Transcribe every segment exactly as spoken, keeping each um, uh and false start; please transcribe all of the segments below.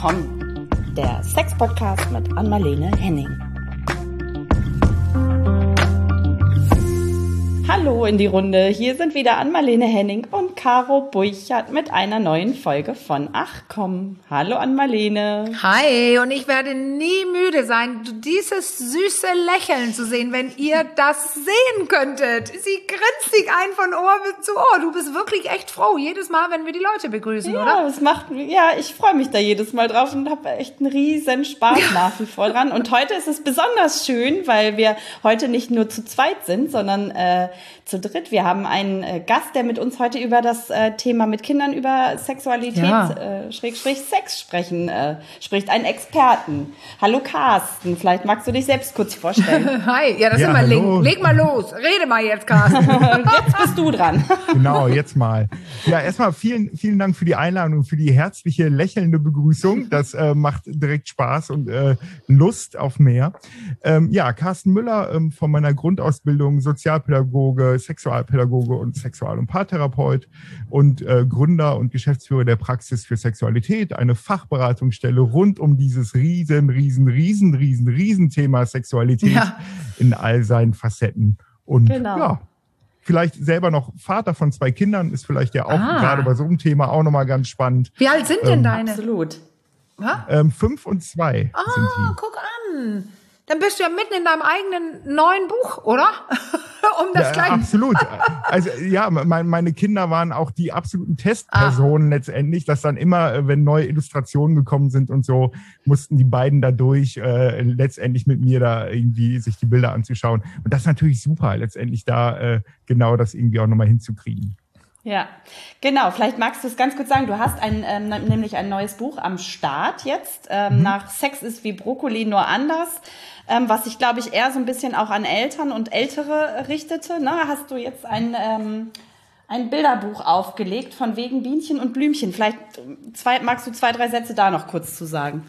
komm, der Sex-Podcast mit Anmalene Henning. Hallo in die Runde, hier sind wieder Anmalene Henning und Caro Burchard mit einer neuen Folge von Ach komm. Hallo Anmalene. Hi, und ich werde nie müde sein, dieses süße Lächeln zu sehen, wenn ihr das sehen könntet. Sie grinst sich ein von Ohr bis zu Ohr. Du bist wirklich echt froh, jedes Mal, wenn wir die Leute begrüßen, ja, oder? Das macht, ja, ich freue mich da jedes Mal drauf und habe echt einen riesen Spaß nach wie vor dran. Und heute ist es besonders schön, weil wir heute nicht nur zu zweit sind, sondern äh, zu dritt. Wir haben einen äh, Gast, der mit uns heute über das äh, Thema mit Kindern über Sexualität, ja. äh, Schrägstrich Sex sprechen, äh, spricht. Einen Experten. Hallo Carsten, vielleicht magst du dich selbst kurz vorstellen. Hi, ja, das ja, ist immer hallo. Link. Leg mal los, rede mal jetzt, Carsten. Jetzt bist du dran. Genau, jetzt mal. Ja, erstmal vielen, vielen Dank für die Einladung und für die herzliche, lächelnde Begrüßung. Das äh, macht direkt Spaß und äh, Lust auf mehr. Ähm, ja, Carsten Müller ähm, von meiner Grundausbildung, Sozialpädagoge, Sexualpädagoge und Sexual- und Paartherapeut und äh, Gründer und Geschäftsführer der Praxis für Sexualität, eine Fachberatungsstelle rund um dieses riesen, riesen, riesen, riesen, riesen Thema Sexualität ja. in all seinen Facetten. Und genau. ja, vielleicht selber noch Vater von zwei Kindern, ist vielleicht ja auch ah. gerade bei so einem Thema auch nochmal ganz spannend. Wie alt sind denn ähm, deine? Absolut. Ähm, fünf und zwei ah, sind die. Guck an. Dann bist du ja mitten in deinem eigenen neuen Buch, oder? um das ja, gleich. Absolut. Also ja, mein, meine Kinder waren auch die absoluten Testpersonen ah. letztendlich, dass dann immer, wenn neue Illustrationen gekommen sind und so, mussten die beiden da durch, äh, letztendlich mit mir da irgendwie sich die Bilder anzuschauen. Und das ist natürlich super, letztendlich da äh, genau das irgendwie auch nochmal hinzukriegen. Ja, genau. Vielleicht magst du es ganz kurz sagen. Du hast ein, ähm, nämlich ein neues Buch am Start jetzt, ähm, mhm. nach Sex ist wie Brokkoli, nur anders, ähm, was sich, glaube ich, eher so ein bisschen auch an Eltern und Ältere richtete. Ne? Hast du jetzt ein, ähm, ein Bilderbuch aufgelegt von wegen Bienchen und Blümchen. Vielleicht zwei, magst du zwei, drei Sätze da noch kurz zu sagen?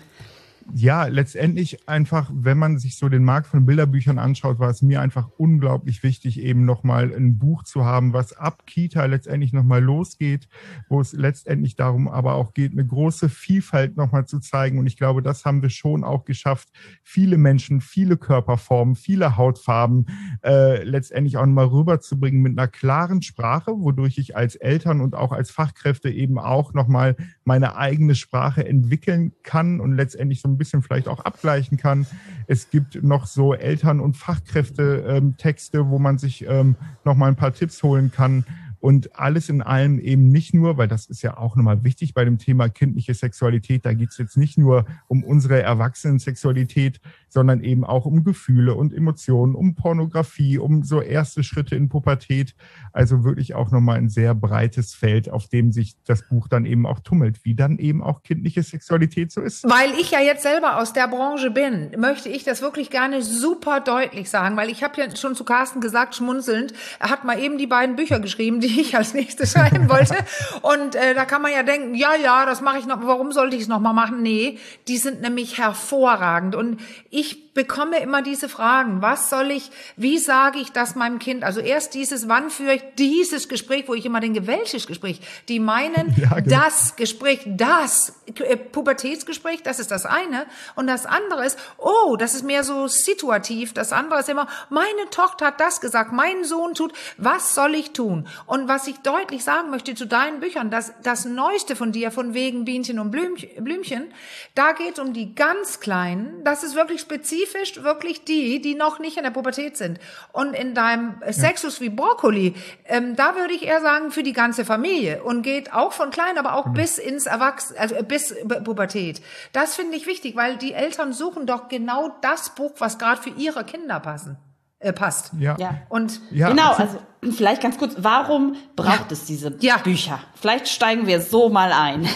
Ja, letztendlich einfach, wenn man sich so den Markt von Bilderbüchern anschaut, war es mir einfach unglaublich wichtig, eben nochmal ein Buch zu haben, was ab Kita letztendlich nochmal losgeht, wo es letztendlich darum aber auch geht, eine große Vielfalt nochmal zu zeigen. Und ich glaube, das haben wir schon auch geschafft, viele Menschen, viele Körperformen, viele Hautfarben äh, letztendlich auch nochmal rüberzubringen mit einer klaren Sprache, wodurch ich als Eltern und auch als Fachkräfte eben auch nochmal meine eigene Sprache entwickeln kann und letztendlich so ein bisschen vielleicht auch abgleichen kann. Es gibt noch so Eltern- und Fachkräfte-Texte, ähm, wo man sich ähm, noch mal ein paar Tipps holen kann. Und alles in allem eben nicht nur, weil das ist ja auch nochmal wichtig bei dem Thema kindliche Sexualität, da geht es jetzt nicht nur um unsere Erwachsenen-Sexualität, sondern eben auch um Gefühle und Emotionen, um Pornografie, um so erste Schritte in Pubertät. Also wirklich auch nochmal ein sehr breites Feld, auf dem sich das Buch dann eben auch tummelt, wie dann eben auch kindliche Sexualität so ist. Weil ich ja jetzt selber aus der Branche bin, möchte ich das wirklich gerne super deutlich sagen, weil ich habe ja schon zu Carsten gesagt, schmunzelnd, er hat mal eben die beiden Bücher geschrieben, die ich als nächstes schreiben wollte. Und äh, da kann man ja denken, ja, ja, das mache ich noch, warum sollte ich es noch mal machen? Nee, die sind nämlich hervorragend. Und ich bekomme immer diese Fragen, was soll ich, wie sage ich das meinem Kind? Also erst dieses, wann führe ich dieses Gespräch, wo ich immer denke, welches Gespräch? Die meinen, ja, genau. das Gespräch, das äh, Pubertätsgespräch, das ist das eine. Und das andere ist, oh, das ist mehr so situativ. Das andere ist immer, meine Tochter hat das gesagt, mein Sohn tut, was soll ich tun? Und was ich deutlich sagen möchte zu deinen Büchern, das, das Neueste von dir, von wegen Bienchen und Blümchen, da geht es um die ganz Kleinen. Das ist wirklich spezifisch, wirklich die, die noch nicht in der Pubertät sind. Und in deinem ja. Sexus wie Brokkoli, ähm, da würde ich eher sagen, für die ganze Familie. Und geht auch von klein, aber auch mhm. bis ins Erwachsenen, also bis Pubertät. Das finde ich wichtig, weil die Eltern suchen doch genau das Buch, was gerade für ihre Kinder passen. Äh, passt. Ja. ja. Und ja, genau, also vielleicht ganz kurz, warum braucht ja. es diese ja. Bücher? Vielleicht steigen wir so mal ein.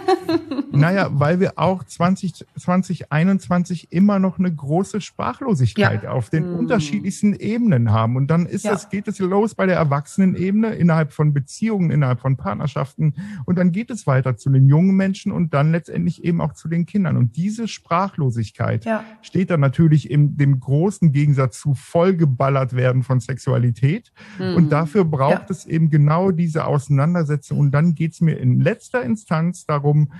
Naja, weil wir auch zwanzig einundzwanzig immer noch eine große Sprachlosigkeit ja. auf den mm. unterschiedlichsten Ebenen haben. Und dann ist ja. das, geht es los bei der Erwachsenenebene, innerhalb von Beziehungen, innerhalb von Partnerschaften. Und dann geht es weiter zu den jungen Menschen und dann letztendlich eben auch zu den Kindern. Und diese Sprachlosigkeit ja. steht dann natürlich in dem großen Gegensatz zu vollgeballert werden von Sexualität. Mm. Und dafür braucht ja. es eben genau diese Auseinandersetzung. Und dann geht es mir in letzter Instanz darum, Menschen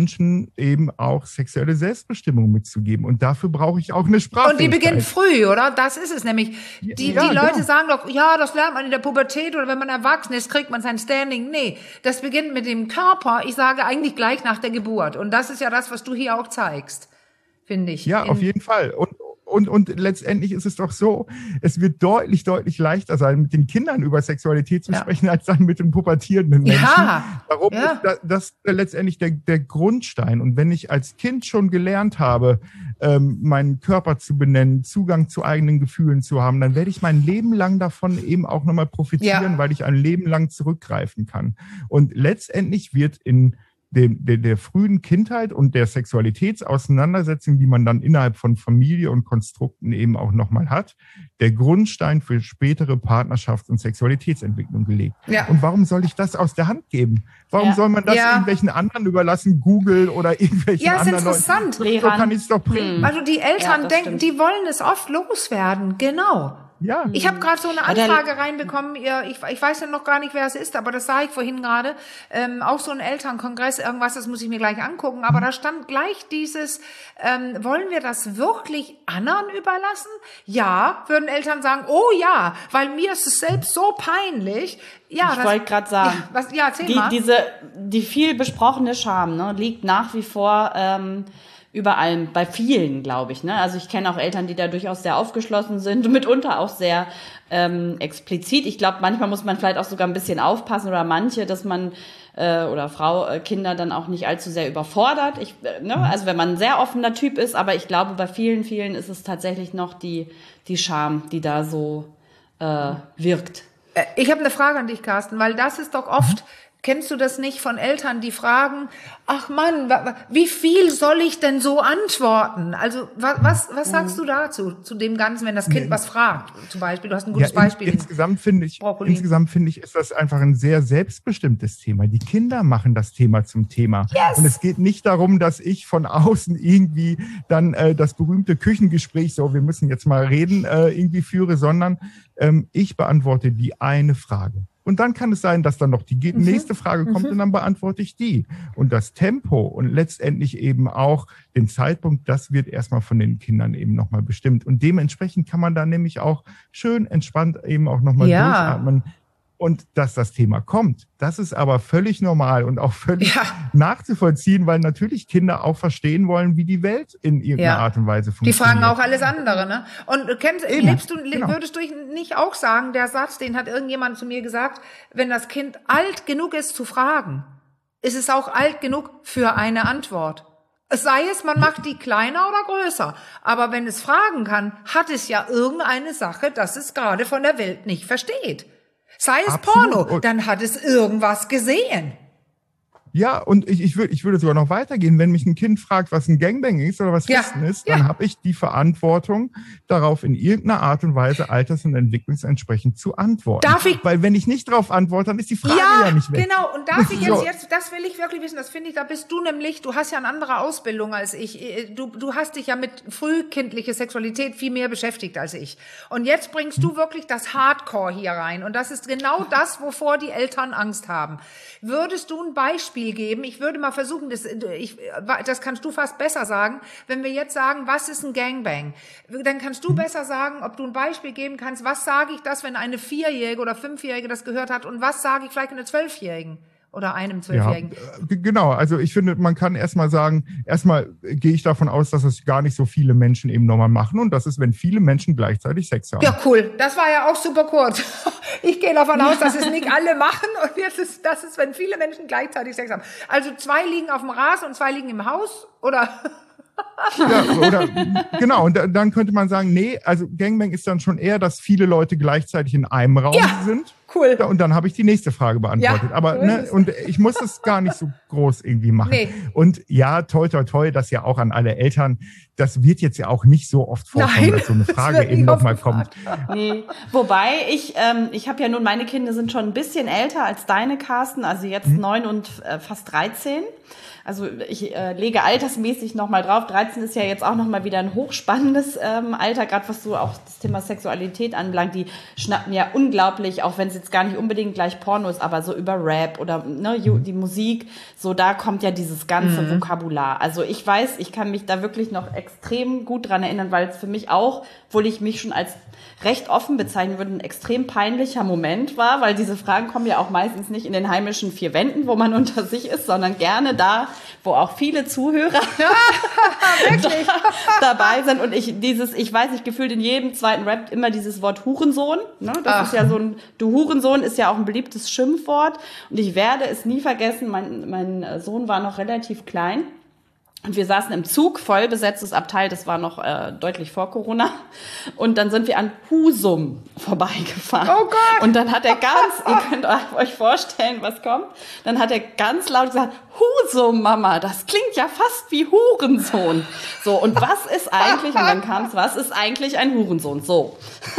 Menschen eben auch sexuelle Selbstbestimmung mitzugeben. Und dafür brauche ich auch eine Sprache. Und die beginnt früh, oder? Das ist es nämlich. Die, ja, die Leute genau. sagen doch, ja, das lernt man in der Pubertät oder wenn man erwachsen ist, kriegt man sein Standing. Nee, das beginnt mit dem Körper. Ich sage eigentlich gleich nach der Geburt. Und das ist ja das, was du hier auch zeigst, finde ich. Ja, auf jeden Fall. Und Und, und letztendlich ist es doch so, es wird deutlich, deutlich leichter sein, mit den Kindern über Sexualität zu ja. sprechen, als dann mit den pubertierenden Menschen. Ja. Warum ja. ist das, das letztendlich der, der Grundstein? Und wenn ich als Kind schon gelernt habe, ähm, meinen Körper zu benennen, Zugang zu eigenen Gefühlen zu haben, dann werde ich mein Leben lang davon eben auch nochmal profitieren, ja. weil ich ein Leben lang zurückgreifen kann. Und letztendlich wird in Dem, der, der frühen Kindheit und der Sexualitätsauseinandersetzung, die man dann innerhalb von Familie und Konstrukten eben auch nochmal hat, der Grundstein für spätere Partnerschafts- und Sexualitätsentwicklung gelegt. Ja. Und warum soll ich das aus der Hand geben? Warum ja. soll man das ja. irgendwelchen anderen überlassen, Google oder irgendwelchen ja, anderen Leuten? Ja, ist interessant. Leuten? So kann ich es doch bringen. Also die Eltern ja, denken, stimmt. die wollen es oft loswerden. Genau. Ja. Ich habe gerade so eine Anfrage reinbekommen, ich, ich weiß ja noch gar nicht, wer es ist, aber das sah ich vorhin gerade, ähm, auch so ein Elternkongress, irgendwas, das muss ich mir gleich angucken, aber da stand gleich dieses, ähm, wollen wir das wirklich anderen überlassen? Ja, würden Eltern sagen, oh ja, weil mir ist es selbst so peinlich. Ja, ich wollte gerade sagen, ja, was, ja, erzähl die, mal. diese, die viel besprochene Scham, ne, liegt nach wie vor ähm, über allem, bei vielen, glaube ich. Ne? Also ich kenne auch Eltern, die da durchaus sehr aufgeschlossen sind und mitunter auch sehr ähm, explizit. Ich glaube, manchmal muss man vielleicht auch sogar ein bisschen aufpassen oder manche, dass man äh, oder Frau, äh, Kinder dann auch nicht allzu sehr überfordert. Ich, äh, ne? Also wenn man ein sehr offener Typ ist, aber ich glaube, bei vielen, vielen ist es tatsächlich noch die, die Scham, die da so äh, wirkt. Ich habe eine Frage an dich, Carsten, weil das ist doch oft... Kennst du das nicht von Eltern, die fragen, ach Mann, wie viel soll ich denn so antworten? Also was, was, was sagst du dazu, zu dem Ganzen, wenn das Kind nee. was fragt? Zum Beispiel, du hast ein gutes ja, in, Beispiel. Insgesamt finde ich, insgesamt finde ich, ist das einfach ein sehr selbstbestimmtes Thema. Die Kinder machen das Thema zum Thema. Yes. Und es geht nicht darum, dass ich von außen irgendwie dann äh, das berühmte Küchengespräch, so wir müssen jetzt mal reden, äh, irgendwie führe, sondern ähm, ich beantworte die eine Frage. Und dann kann es sein, dass dann noch die nächste Frage kommt mhm. und dann beantworte ich die. Und das Tempo und letztendlich eben auch den Zeitpunkt, das wird erstmal von den Kindern eben nochmal bestimmt. Und dementsprechend kann man da nämlich auch schön entspannt eben auch nochmal ja. durchatmen. Und dass das Thema kommt, das ist aber völlig normal und auch völlig ja. nachzuvollziehen, weil natürlich Kinder auch verstehen wollen, wie die Welt in irgendeiner ja. Art und Weise funktioniert. Die fragen auch alles andere, ne? Und kennst, Eben, lebst du, genau. würdest du nicht auch sagen, der Satz, den hat irgendjemand zu mir gesagt, wenn das Kind alt genug ist zu fragen, ist es auch alt genug für eine Antwort. Es sei es, man macht die kleiner oder größer. Aber wenn es fragen kann, hat es ja irgendeine Sache, dass es gerade von der Welt nicht versteht. Sei es Absolut. Porno, dann hat es irgendwas gesehen. Ja, und ich, ich, würde, ich würde sogar noch weitergehen. Wenn mich ein Kind fragt, was ein Gangbang ist oder was ja. Festen ist, ja. dann habe ich die Verantwortung, darauf in irgendeiner Art und Weise alters- und entwicklungsentsprechend zu antworten. Darf ich? Weil wenn ich nicht darauf antworte, dann ist die Frage ja, ja nicht weg. Genau. Und darf ich jetzt, jetzt, das will ich wirklich wissen, das finde ich, da bist du nämlich, du hast ja eine andere Ausbildung als ich. Du, du hast dich ja mit frühkindlicher Sexualität viel mehr beschäftigt als ich. Und jetzt bringst du wirklich das Hardcore hier rein. Und das ist genau das, wovor die Eltern Angst haben. Würdest du ein Beispiel geben? Ich würde mal versuchen, das, ich, das kannst du fast besser sagen. Wenn wir jetzt sagen, was ist ein Gangbang? Dann kannst du besser sagen, ob du ein Beispiel geben kannst, was sage ich das, wenn eine Vierjährige oder Fünfjährige das gehört hat und was sage ich vielleicht einer Zwölfjährigen? Oder einem Zwölfjährigen. Ja, genau, also ich finde, man kann erstmal sagen, erstmal gehe ich davon aus, dass es gar nicht so viele Menschen eben nochmal machen und das ist, wenn viele Menschen gleichzeitig Sex haben. Ja, cool. Das war ja auch super kurz. Ich gehe davon aus, dass es nicht alle machen und jetzt ist, das ist, wenn viele Menschen gleichzeitig Sex haben. Also zwei liegen auf dem Rasen und zwei liegen im Haus, oder? Ja, oder, genau, und dann könnte man sagen, nee, also Gangbang ist dann schon eher, dass viele Leute gleichzeitig in einem Raum ja, sind. Cool. Ja, und dann habe ich die nächste Frage beantwortet. Ja, aber cool. ne, und ich muss das gar nicht so groß irgendwie machen. Nee. Und ja, toi, toi, toi, das ja auch an alle Eltern, das wird jetzt ja auch nicht so oft vorkommen, Nein, dass so eine Frage eben nochmal kommt. Nee. Wobei, ich, ähm, ich habe ja nun, meine Kinder sind schon ein bisschen älter als deine, Carsten, also jetzt mhm. neun und äh, fast dreizehn. Also ich äh, lege altersmäßig nochmal drauf. dreizehn ist ja jetzt auch nochmal wieder ein hochspannendes ähm, Alter, gerade was so auch das Thema Sexualität anbelangt. Die schnappen ja unglaublich, auch wenn sie jetzt gar nicht unbedingt gleich Porno ist, aber so über Rap oder ne, die Musik, so da kommt ja dieses ganze mhm. Vokabular. Also ich weiß, ich kann mich da wirklich noch extrem gut dran erinnern, weil es für mich auch, obwohl ich mich schon als recht offen bezeichnen würde, ein extrem peinlicher Moment war, weil diese Fragen kommen ja auch meistens nicht in den heimischen vier Wänden, wo man unter sich ist, sondern gerne da, wo auch viele Zuhörer ja, wirklich. da, dabei sind. Und ich dieses, ich weiß nicht, gefühlt in jedem zweiten Rap immer dieses Wort Hurensohn. Ne? Das Ach. ist ja so ein, du Hurensohn ist ja auch ein beliebtes Schimpfwort. Und ich werde es nie vergessen, mein, mein Sohn war noch relativ klein. Und wir saßen im Zug, voll besetztes Abteil, das war noch äh, deutlich vor Corona. Und dann sind wir an Husum vorbeigefahren. Oh Gott! Und dann hat er ganz, ihr könnt euch vorstellen, was kommt, dann hat er ganz laut gesagt, Husum, Mama, das klingt ja fast wie Hurensohn. So, und was ist eigentlich, und dann kam es, was ist eigentlich ein Hurensohn? So.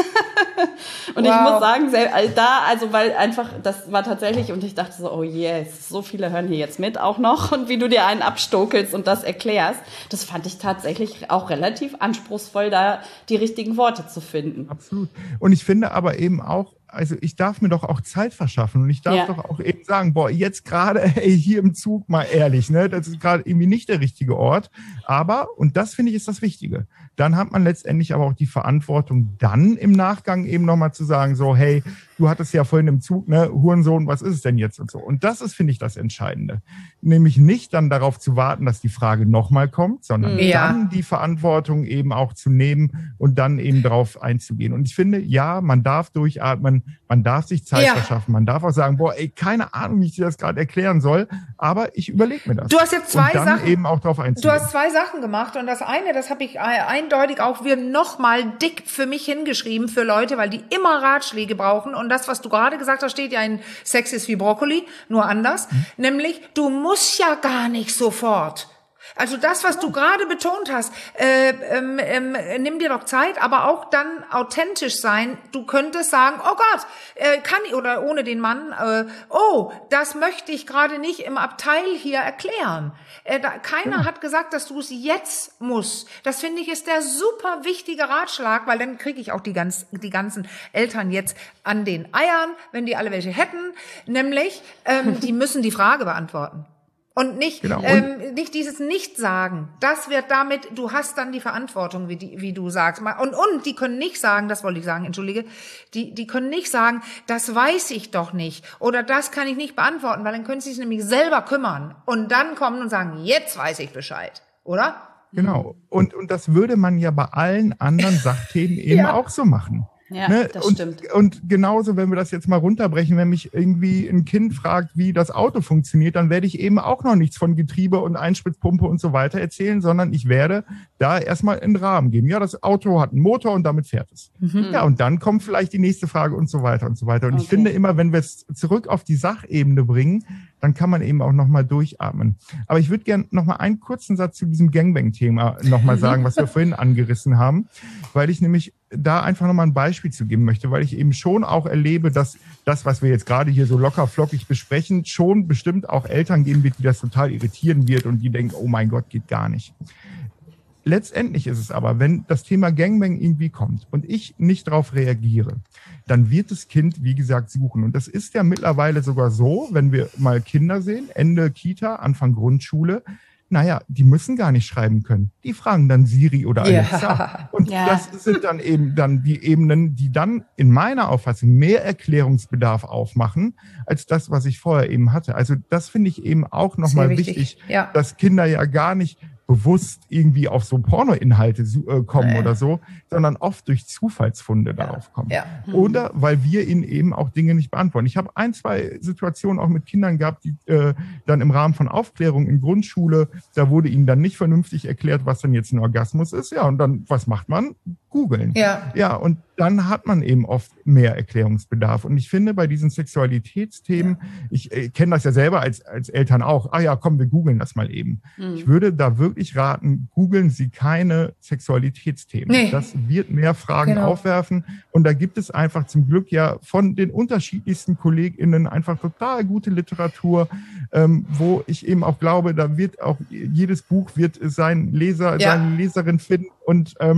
Und wow. ich muss sagen, da, also weil einfach, das war tatsächlich, und ich dachte so, oh yes, so viele hören hier jetzt mit auch noch, und wie du dir einen abstokelst und das erklärst, das fand ich tatsächlich auch relativ anspruchsvoll, da die richtigen Worte zu finden. Absolut. Und ich finde aber eben auch, also ich darf mir doch auch Zeit verschaffen und ich darf ja. doch auch eben sagen, boah, jetzt gerade, ey, hier im Zug, mal ehrlich, ne, das ist gerade irgendwie nicht der richtige Ort. Aber, und das finde ich ist das Wichtige, dann hat man letztendlich aber auch die Verantwortung, dann im Nachgang eben nochmal zu sagen, so, hey, du hattest ja vorhin im Zug, ne, Hurensohn, was ist es denn jetzt und so. Und das ist, finde ich, das Entscheidende. Nämlich nicht dann darauf zu warten, dass die Frage nochmal kommt, sondern ja. dann die Verantwortung eben auch zu nehmen und dann eben darauf einzugehen. Und ich finde, ja, man darf durchatmen, man darf sich Zeit ja. verschaffen, man darf auch sagen, boah, ey, keine Ahnung, wie ich dir das gerade erklären soll, aber ich überlege mir das. Du hast jetzt zwei und dann Sachen, eben auch darauf einzugehen. Du hast zwei Sachen gemacht und das eine, das habe ich eindeutig auch wieder nochmal dick für mich hingeschrieben für Leute, weil die immer Ratschläge brauchen und das, was du gerade gesagt hast, steht ja in Sex ist wie Brokkoli, nur anders, hm. nämlich, du musst ja gar nicht sofort. Also das, was du gerade betont hast, äh, ähm, ähm, nimm dir doch Zeit, aber auch dann authentisch sein. Du könntest sagen, oh Gott, äh, kann ich, oder ohne den Mann, äh, oh, das möchte ich gerade nicht im Abteil hier erklären. Äh, da, keiner ja. hat gesagt, dass du es jetzt musst. Das finde ich ist der super wichtige Ratschlag, weil dann kriege ich auch die, ganz, die ganzen Eltern jetzt an den Eiern, wenn die alle welche hätten, nämlich, ähm, die müssen die Frage beantworten. Und nicht, genau. ähm, nicht dieses Nicht-Sagen. Das wird damit, du hast dann die Verantwortung, wie, die, wie du sagst. Und, und die können nicht sagen, das wollte ich sagen, entschuldige, die, die können nicht sagen, das weiß ich doch nicht oder das kann ich nicht beantworten, weil dann können sie sich nämlich selber kümmern und dann kommen und sagen, jetzt weiß ich Bescheid, oder? Genau. Und, und das würde man ja bei allen anderen Sachthemen eben ja. auch so machen. Ja, ne? das und, stimmt. Und genauso, wenn wir das jetzt mal runterbrechen, wenn mich irgendwie ein Kind fragt, wie das Auto funktioniert, dann werde ich eben auch noch nichts von Getriebe und Einspritzpumpe und so weiter erzählen, sondern ich werde da erstmal einen Rahmen geben. Ja, das Auto hat einen Motor und damit fährt es. Mhm. Ja, und dann kommt vielleicht die nächste Frage und so weiter und so weiter. Und okay. ich finde immer, wenn wir es zurück auf die Sachebene bringen, dann kann man eben auch nochmal durchatmen. Aber ich würde gerne nochmal einen kurzen Satz zu diesem Gangbang-Thema nochmal sagen, was wir vorhin angerissen haben, weil ich nämlich da einfach nochmal ein Beispiel zu geben möchte, weil ich eben schon auch erlebe, dass das, was wir jetzt gerade hier so locker flockig besprechen, schon bestimmt auch Eltern geben wird, die das total irritieren wird und die denken, oh mein Gott, geht gar nicht. Letztendlich ist es aber, wenn das Thema Gangbang irgendwie kommt und ich nicht darauf reagiere, dann wird das Kind, wie gesagt, suchen. Und das ist ja mittlerweile sogar so, wenn wir mal Kinder sehen, Ende Kita, Anfang Grundschule, naja, die müssen gar nicht schreiben können. Die fragen dann Siri oder Alexa. Ja. Und ja. das sind dann eben dann die Ebenen, die dann in meiner Auffassung mehr Erklärungsbedarf aufmachen, als das, was ich vorher eben hatte. Also das finde ich eben auch nochmal wichtig, wichtig ja. dass Kinder ja gar nicht bewusst irgendwie auf so Pornoinhalte äh, kommen ja. oder so, sondern oft durch Zufallsfunde ja. darauf kommen. Ja. Mhm. Oder weil wir ihnen eben auch Dinge nicht beantworten. Ich habe ein, zwei Situationen auch mit Kindern gehabt, die äh, dann im Rahmen von Aufklärung in Grundschule, da wurde ihnen dann nicht vernünftig erklärt, was denn jetzt ein Orgasmus ist. Ja, und dann, was macht man? Googeln. Ja. Ja, und dann hat man eben oft mehr Erklärungsbedarf. Und ich finde, bei diesen Sexualitätsthemen, ja. ich äh, kenne das ja selber als, als Eltern auch, ah ja, komm, wir googeln das mal eben. Mhm. Ich würde da wirklich raten, googeln Sie keine Sexualitätsthemen. Nee. Das wird mehr Fragen genau. aufwerfen. Und da gibt es einfach zum Glück ja von den unterschiedlichsten KollegInnen einfach total gute Literatur, ähm, wo ich eben auch glaube, da wird auch jedes Buch wird seinen Leser, ja. seine Leserin finden und ähm,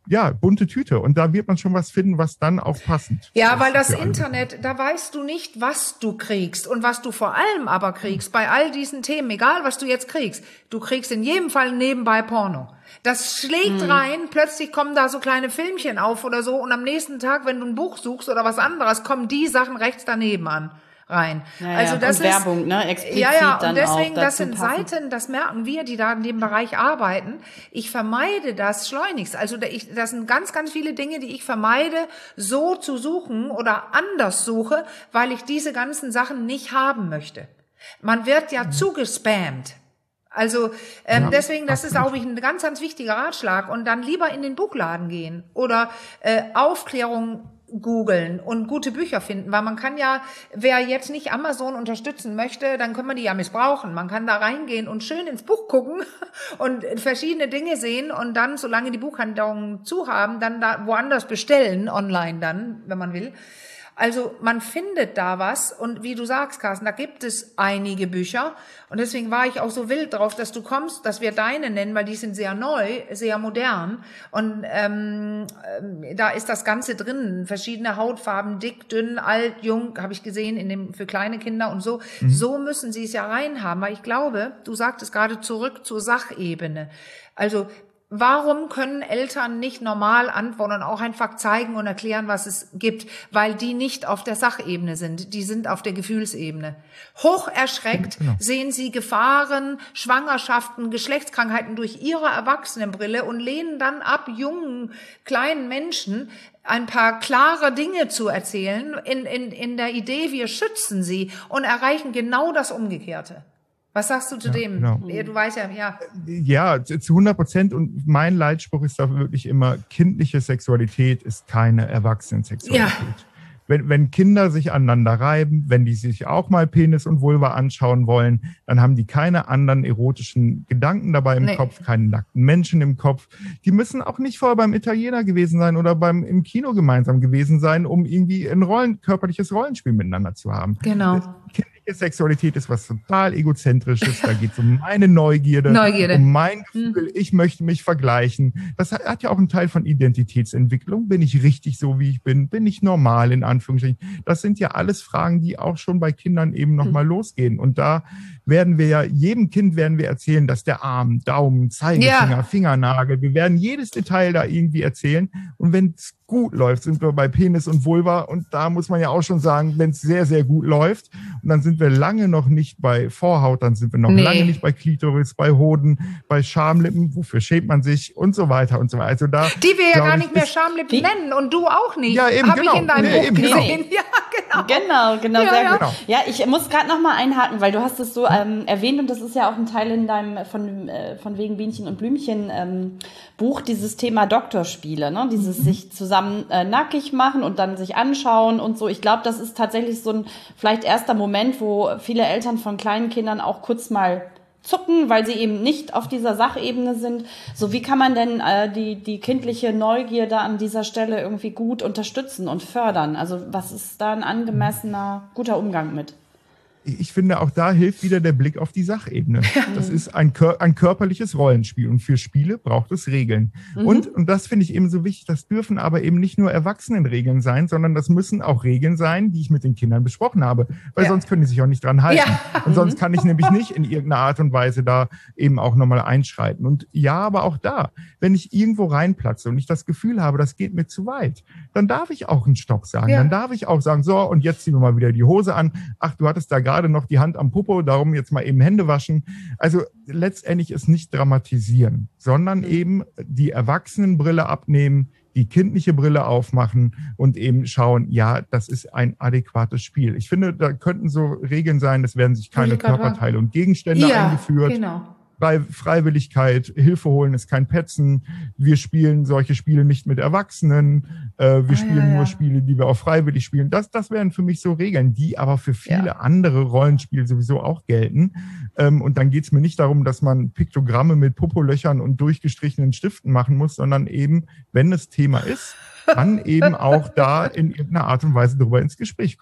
ja, bunte Tüte. Und da wird man schon was finden, was dann auch passend. Ja, weil das Internet, da weißt du nicht, was du kriegst und was du vor allem aber kriegst bei all diesen Themen, egal was du jetzt kriegst. Du kriegst in jedem Fall nebenbei Porno. Das schlägt mhm. rein, plötzlich kommen da so kleine Filmchen auf oder so und am nächsten Tag, wenn du ein Buch suchst oder was anderes, kommen die Sachen rechts daneben an. rein. Ja, also ja. das und ist Werbung, ne? Explizit ja, ja, dann und deswegen, auch das sind passen. Seiten, das merken wir, die da in dem Bereich arbeiten. Ich vermeide das schleunigst. Also ich, das sind ganz, ganz viele Dinge, die ich vermeide, so zu suchen oder anders suche, weil ich diese ganzen Sachen nicht haben möchte. Man wird ja mhm. zugespammt. Also ähm, ja, deswegen, das ist, glaube ich, ein ganz, ganz wichtiger Ratschlag. Und dann lieber in den Buchladen gehen oder äh, Aufklärung googeln und gute Bücher finden, weil man kann ja, wer jetzt nicht Amazon unterstützen möchte, dann kann man die ja missbrauchen. Man kann da reingehen und schön ins Buch gucken und verschiedene Dinge sehen und dann, solange die Buchhandlungen zu haben, dann da woanders bestellen, online dann, wenn man will. Also man findet da was und wie du sagst, Carsten, da gibt es einige Bücher und deswegen war ich auch so wild drauf, dass du kommst, dass wir deine nennen, weil die sind sehr neu, sehr modern und ähm, da ist das Ganze drin, verschiedene Hautfarben, dick, dünn, alt, jung, habe ich gesehen, in dem für kleine Kinder und so. Mhm. So müssen sie es ja reinhaben, weil ich glaube, du sagtest gerade zurück zur Sachebene. Also warum können Eltern nicht normal antworten und auch einfach zeigen und erklären, was es gibt? Weil die nicht auf der Sachebene sind, die sind auf der Gefühlsebene. Hoch erschreckt genau. sehen sie Gefahren, Schwangerschaften, Geschlechtskrankheiten durch ihre Erwachsenenbrille und lehnen dann ab, jungen, kleinen Menschen ein paar klare Dinge zu erzählen, in, in, in der Idee, wir schützen sie und erreichen genau das Umgekehrte. Was sagst du zu ja, dem? Genau. Du weißt ja, ja. Ja, zu hundert Prozent. Und mein Leitspruch ist da wirklich immer, kindliche Sexualität ist keine Erwachsenensexualität. Ja. Wenn, wenn Kinder sich aneinander reiben, wenn die sich auch mal Penis und Vulva anschauen wollen, dann haben die keine anderen erotischen Gedanken dabei im nee. Kopf, keinen nackten Menschen im Kopf. Die müssen auch nicht vorher beim Italiener gewesen sein oder beim im Kino gemeinsam gewesen sein, um irgendwie ein Rollen, körperliches Rollenspiel miteinander zu haben. Genau. Sexualität ist was total Egozentrisches, da geht es um meine Neugierde, Neugierde, um mein Gefühl, hm. ich möchte mich vergleichen. Das hat, hat ja auch einen Teil von Identitätsentwicklung. Bin ich richtig so, wie ich bin? Bin ich normal, in Anführungsstrichen? Das sind ja alles Fragen, die auch schon bei Kindern eben nochmal hm. losgehen. Und da werden wir ja, jedem Kind werden wir erzählen, dass der Arm, Daumen, Zeigefinger, ja. Fingernagel, wir werden jedes Detail da irgendwie erzählen. Und wenn es gut läuft, sind wir bei Penis und Vulva. Und da muss man ja auch schon sagen, wenn es sehr, sehr gut läuft, und dann sind wir lange noch nicht bei Vorhaut, dann sind wir noch nee. lange nicht bei Klitoris, bei Hoden, bei Schamlippen, wofür schämt man sich und so weiter und so weiter. Also da, die wir ja gar nicht mehr Schamlippen die? nennen und du auch nicht. Ja, eben, Hab genau. ich in deinem nee, Buch eben, gesehen. Genau. Ja, genau. Genau, genau, ja, sehr ja. gut. Genau. Ja, ich muss gerade noch mal einhaken, weil du hast es so ähm, erwähnt und das ist ja auch ein Teil in deinem von, äh, von wegen Bienchen und Blümchen ähm, Buch, dieses Thema Doktorspiele, ne? Dieses mhm. sich zusammen äh, nackig machen und dann sich anschauen und so. Ich glaube, das ist tatsächlich so ein vielleicht erster Moment, wo viele Eltern von kleinen Kindern auch kurz mal zucken, weil sie eben nicht auf dieser Sachebene sind. So, wie kann man denn äh, die die kindliche Neugierde an dieser Stelle irgendwie gut unterstützen und fördern? Also was ist da ein angemessener, guter Umgang mit? Ich finde, auch da hilft wieder der Blick auf die Sachebene. Das ist ein, kör- ein körperliches Rollenspiel und für Spiele braucht es Regeln. Mhm. Und, und das finde ich eben so wichtig, das dürfen aber eben nicht nur Erwachsenenregeln sein, sondern das müssen auch Regeln sein, die ich mit den Kindern besprochen habe, weil ja. sonst können die sich auch nicht dran halten. Ja. Und sonst kann ich nämlich nicht in irgendeiner Art und Weise da eben auch nochmal einschreiten. Und ja, aber auch da, wenn ich irgendwo reinplatze und ich das Gefühl habe, das geht mir zu weit, dann darf ich auch einen Stopp sagen. Ja. Dann darf ich auch sagen, so, und jetzt ziehen wir mal wieder die Hose an. Ach, du hattest da gerade gerade noch die Hand am Popo, darum jetzt mal eben Hände waschen. Also letztendlich ist nicht dramatisieren, sondern eben die Erwachsenenbrille abnehmen, die kindliche Brille aufmachen und eben schauen, ja, das ist ein adäquates Spiel. Ich finde, da könnten so Regeln sein, es werden sich keine Körperteile und Gegenstände ja, eingeführt. Genau. Bei Freiwilligkeit, Hilfe holen ist kein Petzen. Wir spielen solche Spiele nicht mit Erwachsenen. Äh, wir ah, spielen ja, ja. nur Spiele, die wir auch freiwillig spielen. Das, das wären für mich so Regeln, die aber für viele ja. andere Rollenspiele sowieso auch gelten. Ähm, und dann geht's mir nicht darum, dass man Piktogramme mit Popolöchern und durchgestrichenen Stiften machen muss, sondern eben, wenn es Thema ist, dann eben auch da in irgendeiner Art und Weise drüber ins Gespräch kommen.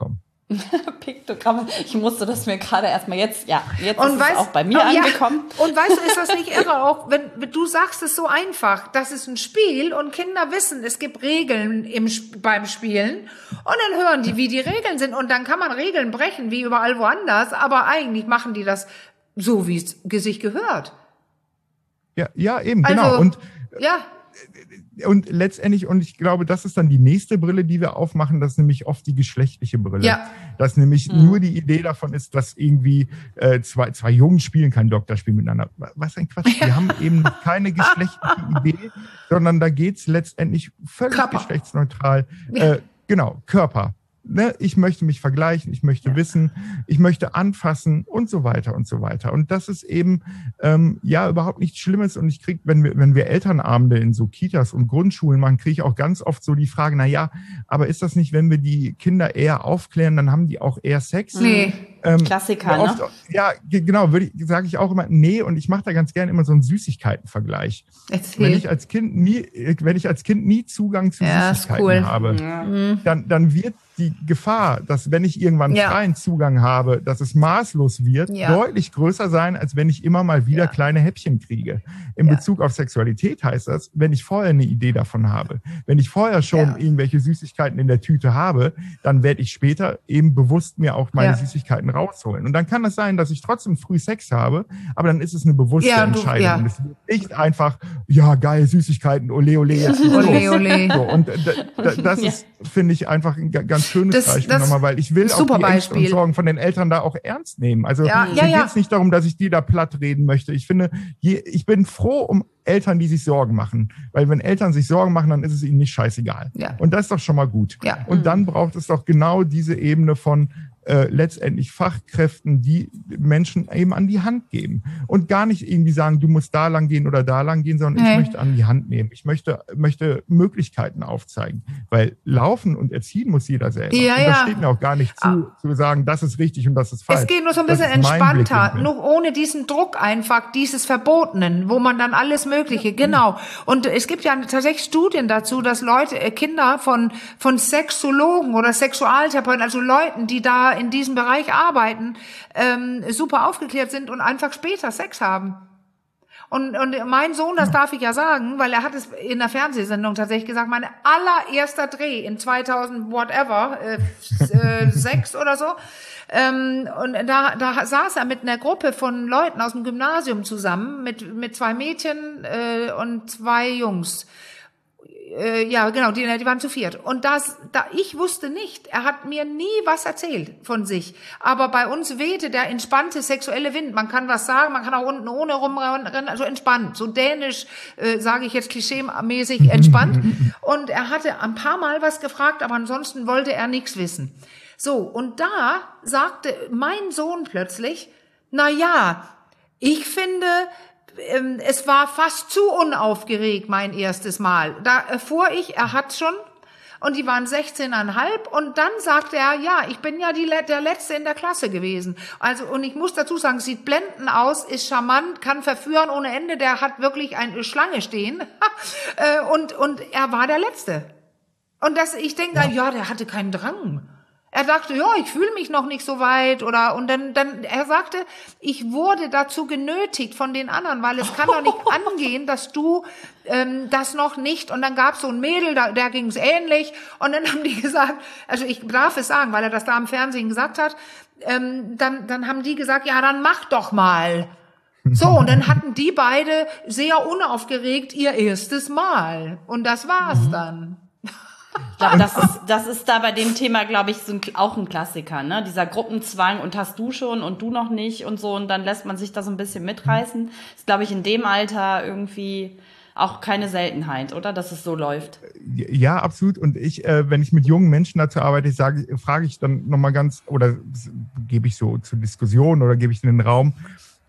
Piktogramme. Ich musste das mir gerade erstmal jetzt, ja, jetzt und ist weißt, es auch bei mir oh, angekommen. Ja. Und weißt du, ist das nicht irre auch, wenn, wenn du sagst es so einfach, das ist ein Spiel und Kinder wissen, es gibt Regeln im, beim Spielen und dann hören die, wie die Regeln sind und dann kann man Regeln brechen, wie überall woanders, aber eigentlich machen die das so, wie es sich gehört. Ja, ja, eben, Also, genau. Und, ja. Und letztendlich, und ich glaube, das ist dann die nächste Brille, die wir aufmachen, das ist nämlich oft die geschlechtliche Brille. Ja. Dass nämlich Mhm. nur die Idee davon ist, dass irgendwie äh, zwei, zwei Jungen spielen kein Doktorspiel miteinander. Was ein Quatsch. Wir haben eben noch keine geschlechtliche Idee, sondern da geht's letztendlich völlig Körper. geschlechtsneutral. Ja. Äh, genau, Körper. Ne, ich möchte mich vergleichen, ich möchte Ja. wissen, ich möchte anfassen und so weiter und so weiter. Und das ist eben ähm, ja überhaupt nichts Schlimmes. Und ich krieg, wenn wir, wenn wir Elternabende in so Kitas und Grundschulen machen, kriege ich auch ganz oft so die Frage, na ja, aber ist das nicht, wenn wir die Kinder eher aufklären, dann haben die auch eher Sex? Nee. Ähm, Klassiker, oft, ne? Ja, ge- genau, würde ich, sage ich auch immer, nee, und ich mache da ganz gerne immer so einen Süßigkeitenvergleich. Erzähl. Wenn ich als Kind nie, wenn ich als Kind nie Zugang zu Ja, ist Süßigkeiten cool. habe, Ja. dann, dann wird die Gefahr, dass wenn ich irgendwann Ja. freien Zugang habe, dass es maßlos wird, Ja. deutlich größer sein, als wenn ich immer mal wieder Ja. kleine Häppchen kriege. In Ja. Bezug auf Sexualität heißt das, wenn ich vorher eine Idee davon habe, wenn ich vorher schon Ja. irgendwelche Süßigkeiten in der Tüte habe, dann werde ich später eben bewusst mir auch meine Ja. Süßigkeiten rausholen. Und dann kann es sein, dass ich trotzdem früh Sex habe, aber dann ist es eine bewusste Ja, du- Entscheidung. ja. Und es wird nicht einfach, ja, geil, Süßigkeiten, ole, ole, jetzt geht's los. Ole, ole. So, und da, da, das Ja. ist, finde ich, einfach ein ga- ganz schönes Das- Beispiel das- nochmal, weil ich will auch super die Ängste und Beispiel. Sorgen von den Eltern da auch ernst nehmen. Also Ja, mir ja, ja. geht's nicht darum, dass ich die da platt reden möchte. Ich finde, je, ich bin froh um Eltern, die sich Sorgen machen. Weil wenn Eltern sich Sorgen machen, dann ist es ihnen nicht scheißegal. Ja. Und das ist doch schon mal gut. Ja. Und dann braucht es doch genau diese Ebene von äh, letztendlich Fachkräften, die Menschen eben an die Hand geben. Und gar nicht irgendwie sagen, du musst da lang gehen oder da lang gehen, sondern Nee. ich möchte an die Hand nehmen. Ich möchte, möchte Möglichkeiten aufzeigen. Weil laufen und erziehen muss jeder selber. Ja, und das ja. steht mir auch gar nicht zu, zu sagen, das ist richtig und das ist falsch. Es geht nur so ein Das bisschen ist mein entspannter, Blickwinkel. nur ohne diesen Druck einfach, dieses Verbotenen, wo man dann alles Mögliche, genau. Und es gibt ja tatsächlich Studien dazu, dass Leute, äh, Kinder von, von Sexologen oder Sexualtherapeuten, also Leuten, die da in diesem Bereich arbeiten, ähm, super aufgeklärt sind und einfach später Sex haben. Und, und mein Sohn, das darf ich ja sagen, weil er hat es in der Fernsehsendung tatsächlich gesagt, mein allererster Dreh in zweitausend whatever, äh, äh, sechs oder so, ähm, und da, da saß er mit einer Gruppe von Leuten aus dem Gymnasium zusammen, mit, mit zwei Mädchen äh, und zwei Jungs. Äh, ja, genau, die, die waren zu viert. Und das, da, ich wusste nicht, er hat mir nie was erzählt von sich. Aber bei uns wehte der entspannte sexuelle Wind. Man kann was sagen, man kann auch unten ohne rumrennen, also entspannt. So dänisch, äh, sage ich jetzt klischee-mäßig, entspannt. Und er hatte ein paar Mal was gefragt, aber ansonsten wollte er nichts wissen. So, und da sagte mein Sohn plötzlich, na ja, ich finde, es war fast zu unaufgeregt, mein erstes Mal. Da erfuhr ich, er hat schon, und die waren sechzehn Komma fünf, und dann sagte er, ja, ich bin ja die, der Letzte in der Klasse gewesen. Also, und ich muss dazu sagen, sieht blendend aus, ist charmant, kann verführen ohne Ende, der hat wirklich eine Schlange stehen, und, und er war der Letzte. Und das, ich denke, ja. ja, der hatte keinen Drang. Er dachte, ja, ich fühle mich noch nicht so weit, oder, und dann, dann, er sagte, ich wurde dazu genötigt von den anderen, weil es kann doch nicht angehen, dass du, ähm, das noch nicht, und dann gab's so ein Mädel, da, der ging's ähnlich, und dann haben die gesagt, also ich darf es sagen, weil er das da im Fernsehen gesagt hat, ähm, dann, dann haben die gesagt, ja, dann mach doch mal. So, und dann hatten die beide sehr unaufgeregt ihr erstes Mal. Und das war's dann. Ich glaube, das ist, das ist da bei dem Thema, glaube ich, so ein, auch ein Klassiker, ne? Dieser Gruppenzwang und hast du schon und du noch nicht und so, und dann lässt man sich da so ein bisschen mitreißen. Ist, glaube ich, in dem Alter irgendwie auch keine Seltenheit, oder? Dass es so läuft. Ja, absolut. Und ich, äh, wenn ich mit jungen Menschen dazu arbeite, sage, frage ich dann nochmal ganz, oder gebe ich so zur Diskussion oder gebe ich in den Raum,